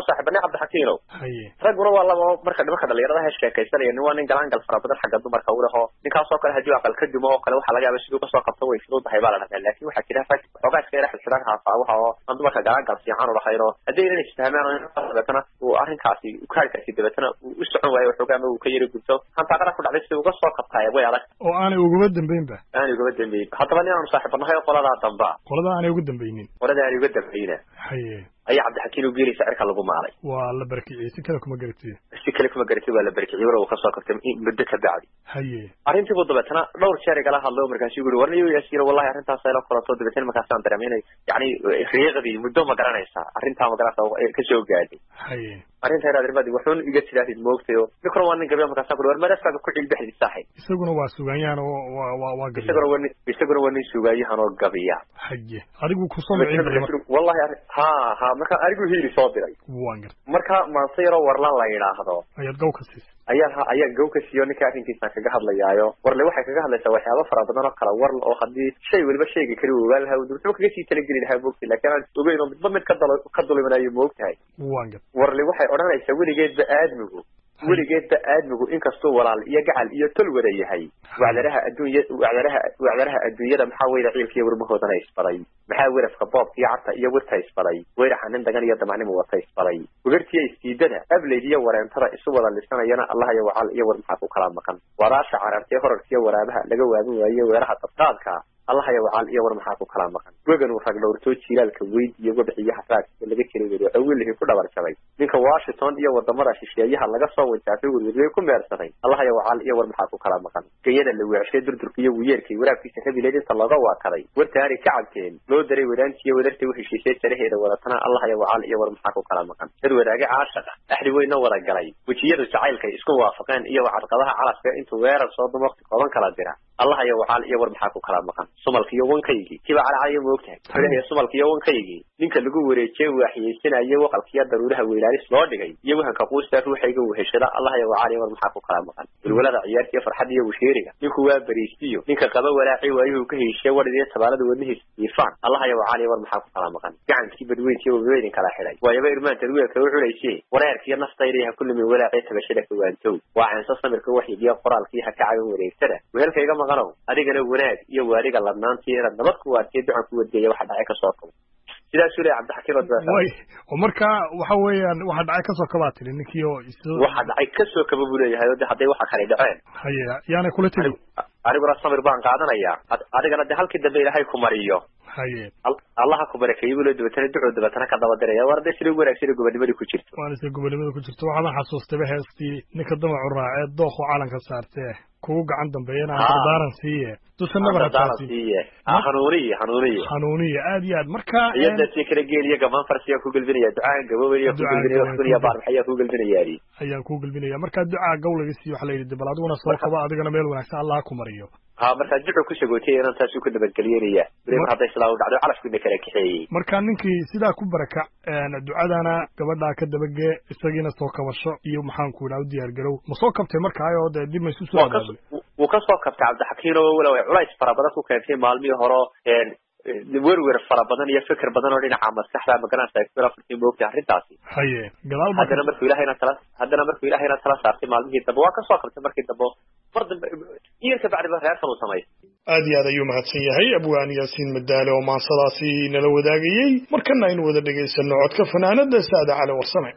saaxiibnay Cabdi Xakiino raguna waa laba marka dhimaka dhalinyarada ha sheekaysanaya nin waa nin galaan gal fara badan xagga dumarka u laho ninkaas oo kale hadii aqal ka dimo oo kale waxa laga yaabaa sidoo ka soo qabto way fududahay baa la dhahaa laakiin waxa jira fak xogaa iska yara xilxidaan haafa waxa oo dumarka galaan gal fiican u lahayro hadii inay istihaamaan dadana oo arrinkaasi u kaarkaasi dabatana u socon waayo xogaa ma uu ka yiri gudto hanta qara ku dhacday si uu ka soo qabtay way adag oo aanay ugu dambeynba aanay ugu dambeyn hadaba nin aan saaxiibnahay qolada damba qolada aanay ugu dambeeynin qolada aanay ugu dambeeynin haye ayaa Cabdi Xakiino geeri sacirka lagu maalay waa la barkiyay si kale kuma garatay si kale kuma garatay waa la barkiyay waro ka soo qabtay muddo ka bacdi haye arrintii ugu dabatana dhowr jeer kala hadlo markaas uu yiri warniyo yaasiir wallahi arrintaas ay la qorato dabateen markaas aan dareemayay yani riiqadii muddo ma garanaysa arrinta ma garanaysa ka soo gaadhay haye arrinta ay raadin wuxuu iga tilaafid moogtayo mikro waan in gabar markaas ku war marafka ku xil bixi saaxay isaguna waa suugaayaan oo waa waa gabiya isaguna waa isaguna waa suugaayaan oo gabiya haye adigu ku soo micin wallahi ha ha marka arigu hiiri soo diray waan gar marka ma sayro warlan la yiraahdo ayaad gow ka siis ayaa ayaa gow ka siiyo ninka arrinkiisa kaga hadlayaayo warle waxay kaga hadlaysaa waxyaabo fara badan oo kala war oo hadii shay waliba shayga kari ogaal lahaa wuxuu kaga sii tala gelin lahaa boogti laakiin aan ogeyn oo midba mid ka dalo ka dulminayo moogtahay waan gar warle waxay oranaysaa weligeedba aadmigu weligeedba aadmigu inkastoo walaal iyo gacal iyo tol wada yahay wacdaraha adduunyada wacdaraha wacdaraha adduunyada maxaa weeyda ciilkiyo warmahoodana isbaday maxaa weerafka boobka iyo carta iyo warta isbaday weeraxa nin dagan iyo damacnimo wata isbaday ugartiya istiidada ableyd iyo wareentada isu wada lisanayana allah iyo wacal iyo war maxaa ku kala maqan waraasha carartay horarkiyo waraabaha laga waabin waayo weeraha dabqaadka الله يا وعال يا ورمحاكو كلام مكان وجن ورفق دورتو جيلالك ويد iyo wadaxiyaha raad laga kaleeyo awilihii ku dhabarsamay ninka Washington iyo wadamada shisheeyaha laga soo wajahday wariye ku meersaday Allah ya wacal iyo warmaxaku kala maqan kayada la weeshay durdurka iyo weerkii waraabkiisa rabileed inta laga waakaday wartaari ka cabteen loo daray wadaantiyo wadartay wixii shisheey saraheeda wadatana Allah ya wacal iyo warmaxaku kala maqan dad wadaaga caashaqa ahli weyna wada galay wajiyada jacaylka isku waafaqeen iyo wacadqadaha calafka intuu weerar soo dumaqti qoban kala dira الله يا وعال يا ورمحاكو كلام مكان سمالك يوون كيجي كيف على عيا موقتها فله يا سمالك يوون كيجي نينك لجو وريتشي وحيسنا يا وقل كيا ضرورها ويلارس لورد جاي يوها كقوس تروح يجو وهشلا الله يا وعال يا ورمحاكو كلام مكان الولد عيار كيف فرحة يا وشيرها نينك هو بريستيو نينك قبا ولا عي وأيه كهي الشوار ذي تبارد ونهي يفان الله يا وعال يا ورمحاكو كلام مكان يعني كيف بدوين شيء وبوين كلا حلاي ويا بيرمان تروي كروح ولا شيء ولا كيا نفطيرها كل من ولا عيت بشرك وانتو وعن صصنا بالكوحي دي قرال كيها كعب وريستره وهل كيا ما غنوا أديك wanaag iyo waariga ladnaantiina nabad ku waartay ducan ku wadeeyay waxa dhacay ka soo kabo sidaas uu Cabdi Xakiin wadada way oo marka waxa weeyaan waxa dhacay ka soo kabaatay ninkiyo waxa dhacay ka soo kaba buleeyahay oo haday waxa kale dhaceen haya yaana kula tiri ariguna samir baan qaadanaya adigana de halkii dambe Ilaahay ku mariyo haye Allah ku barakeeyo wala dabatana duco dabatana ka daba diraya warda sida wanaagsan gobonimada ku jirto waan sida gobonimada ku jirto waxaan xasuustay heestii ninka damac raacay dooxo caalanka saartay kugu gacan dambeeyana aan daaran siiye tusanaba siiye xanuuniye xanuuniye xanuuniye aad iyo aad marka iyada si kala geeliya gaban farsiya ku galbinaya ducaan gabowriya ku galbinaya wax kaliya baar maxay ku galbinaya ayaan ku galbinaya marka ducaa gowlaga si wax la yiraahdo bal adiguna soo qaba adigana meel wanaagsan Allah ku mariyo ha marka duco ku shagootay inaan taas ku dabadgaliyay mar haday islaaw dhacdo calaf ku kala kaxeeyay marka ninkii sida ku baraka ducadana gabadha ka dabage isagina soo kabasho iyo maxaan ku ilaaw diyaar garow ma soo kabtay marka ayoo dib ma isu soo aaday wuu ka soo kabtay Cabdi Xakiin oo wala way culays fara badan ku keentay maalmii hore een werwer fara badan iyo fikir badan oo dhinaca maskaxda maganaysa fikra fitii moogta arrintaasi haye gadaal ma hadana markuu Ilaahayna tala hadana markuu Ilaahayna tala saartay maalmihii daba waa ka soo kabtay markii daba fardan iyarka bacdi ba reerkan uu sameeyay aad iyo aad ayuu mahadsan yahay abwaan yaasiin madaale oo maansadaasi nala wadaagayay markana aynu wada dhageysano codka fanaanada Saada Cali Warsame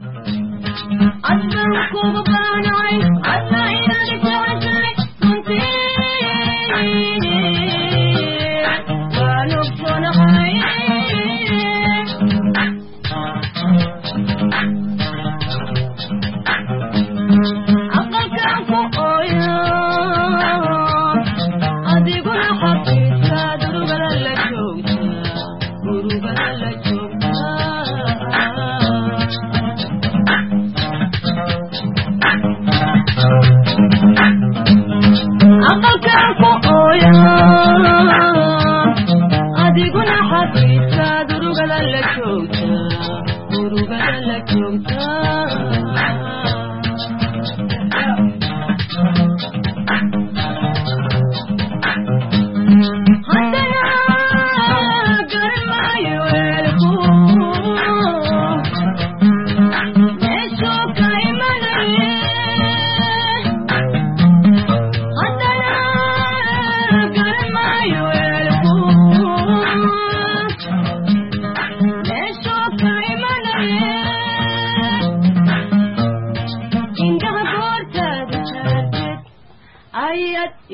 Thank you.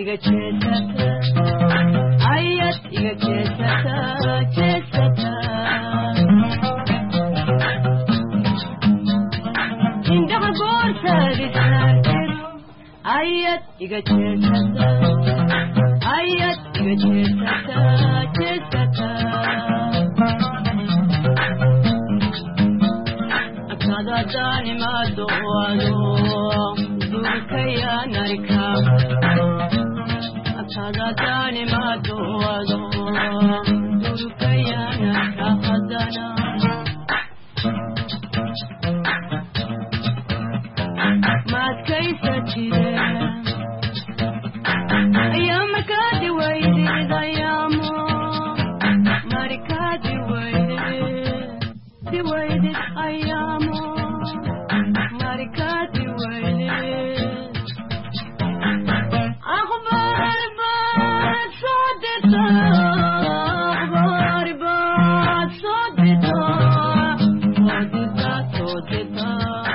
iga jeesata ayad iga jeesata jeesata indhaha goortaadi saartiro ayad iga jeesata ayad iga jeesata jeesata akada daani madoado durkaya narika akada daani madoado durkaya narika hadana maadkaysa jire ayama kaadi waydeed ayaamo marikaadi waydeed di waydeed ayaamo marikaadi waydeed akhbaar baad soo dirta akhbaar baad soo dirta soo dirta soo dirta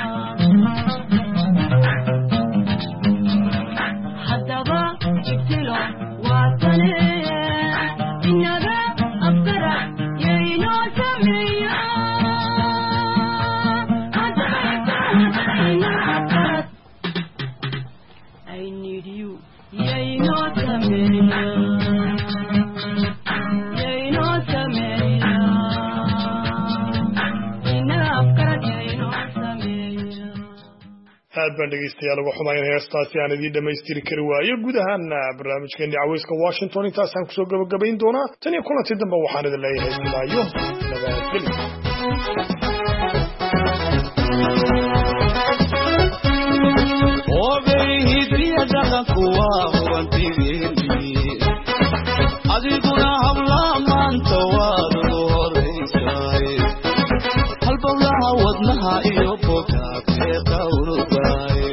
haddaba ibtilo waatane inaga afkara yaynoo sameeya I need you yaynoo sameeya yaynoo sameeya inaga afkara yaynoo sameeya aad baan dhegeystayaal uga xumayn heestaasi aan idiin dhammaystiri kari waayo guud ahaan barnaamijkeennii caweyska washington intaasaan kusoo gabagabayn doonaa tan iyo kulantii dambe waxaan idin leeyahay silaayo nabadgelyo adiguna habla maanta waad ugu horaysaay halbowlaha wadnaha iyo bogaagee qawrugaay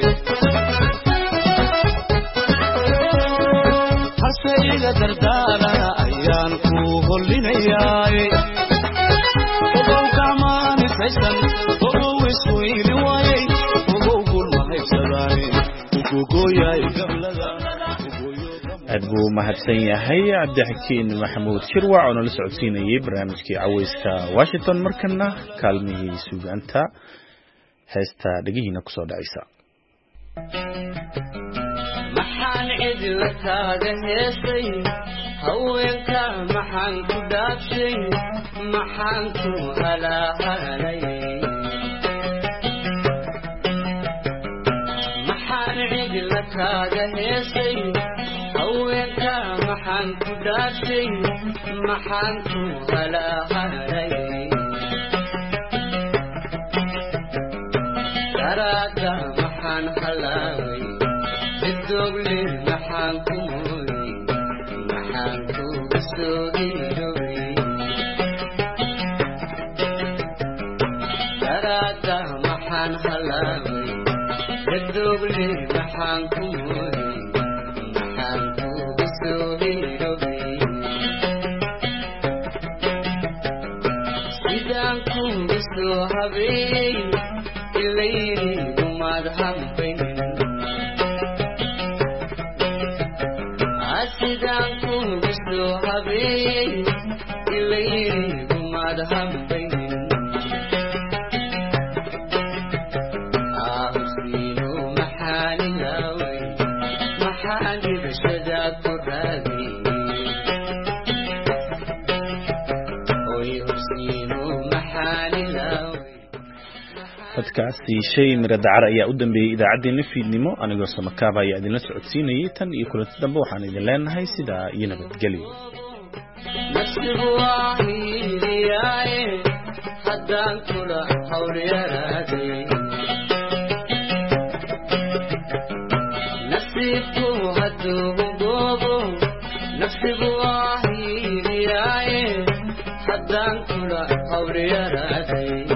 harse iga dardaarana ayaan ku hollinayaay ogow gacmaanisaysan ogow isweyli waayay ogow gulma haybsadaay ugugooyaay gablada aad buu mahadsan yahay cabdixakiin maxamuud shirwac oo nala socodsiinayay barnaamijkii caweyska washington markana kaalmiyey suugaanta heesta dhegihiina kusoo dhacaysa maxaan cidla taaga heesay haweenka maxaan ku dhaafshay maxaan ku halaahalay maxaan cidla taaga heesay haweenka maxaan ku dhaafshay maxaan ku halaahalay daraada maxaan halaaway bidogle maxaan ku mooyey maxaan kuga soo hiirowey daraada maxaan halaaway bidogle maxaan ku mooyey sidaan kuga soo habeeyey ilayni umaad hambaynin sidaan kuga soo habeeyey ilayni umaad hambaynin ahusino maxaan ilaaway maxaan dhibashada ku raagay dadkaasi shay mira dacar ayaa u dambeeyey idaacaddeenna fiidnimo anigoo samakaaba ayaa idinla socodsiinayay tan iyo kulanti dambe waxaan idin leenahay sidaa iyo nabadgelyo nafsigu waa hiiliyaaye haddaan kula hawlyaraaday nasiibku hadduu hungoobo nafsigu waa hiiliyaaye haddaan kula hawlyaraaday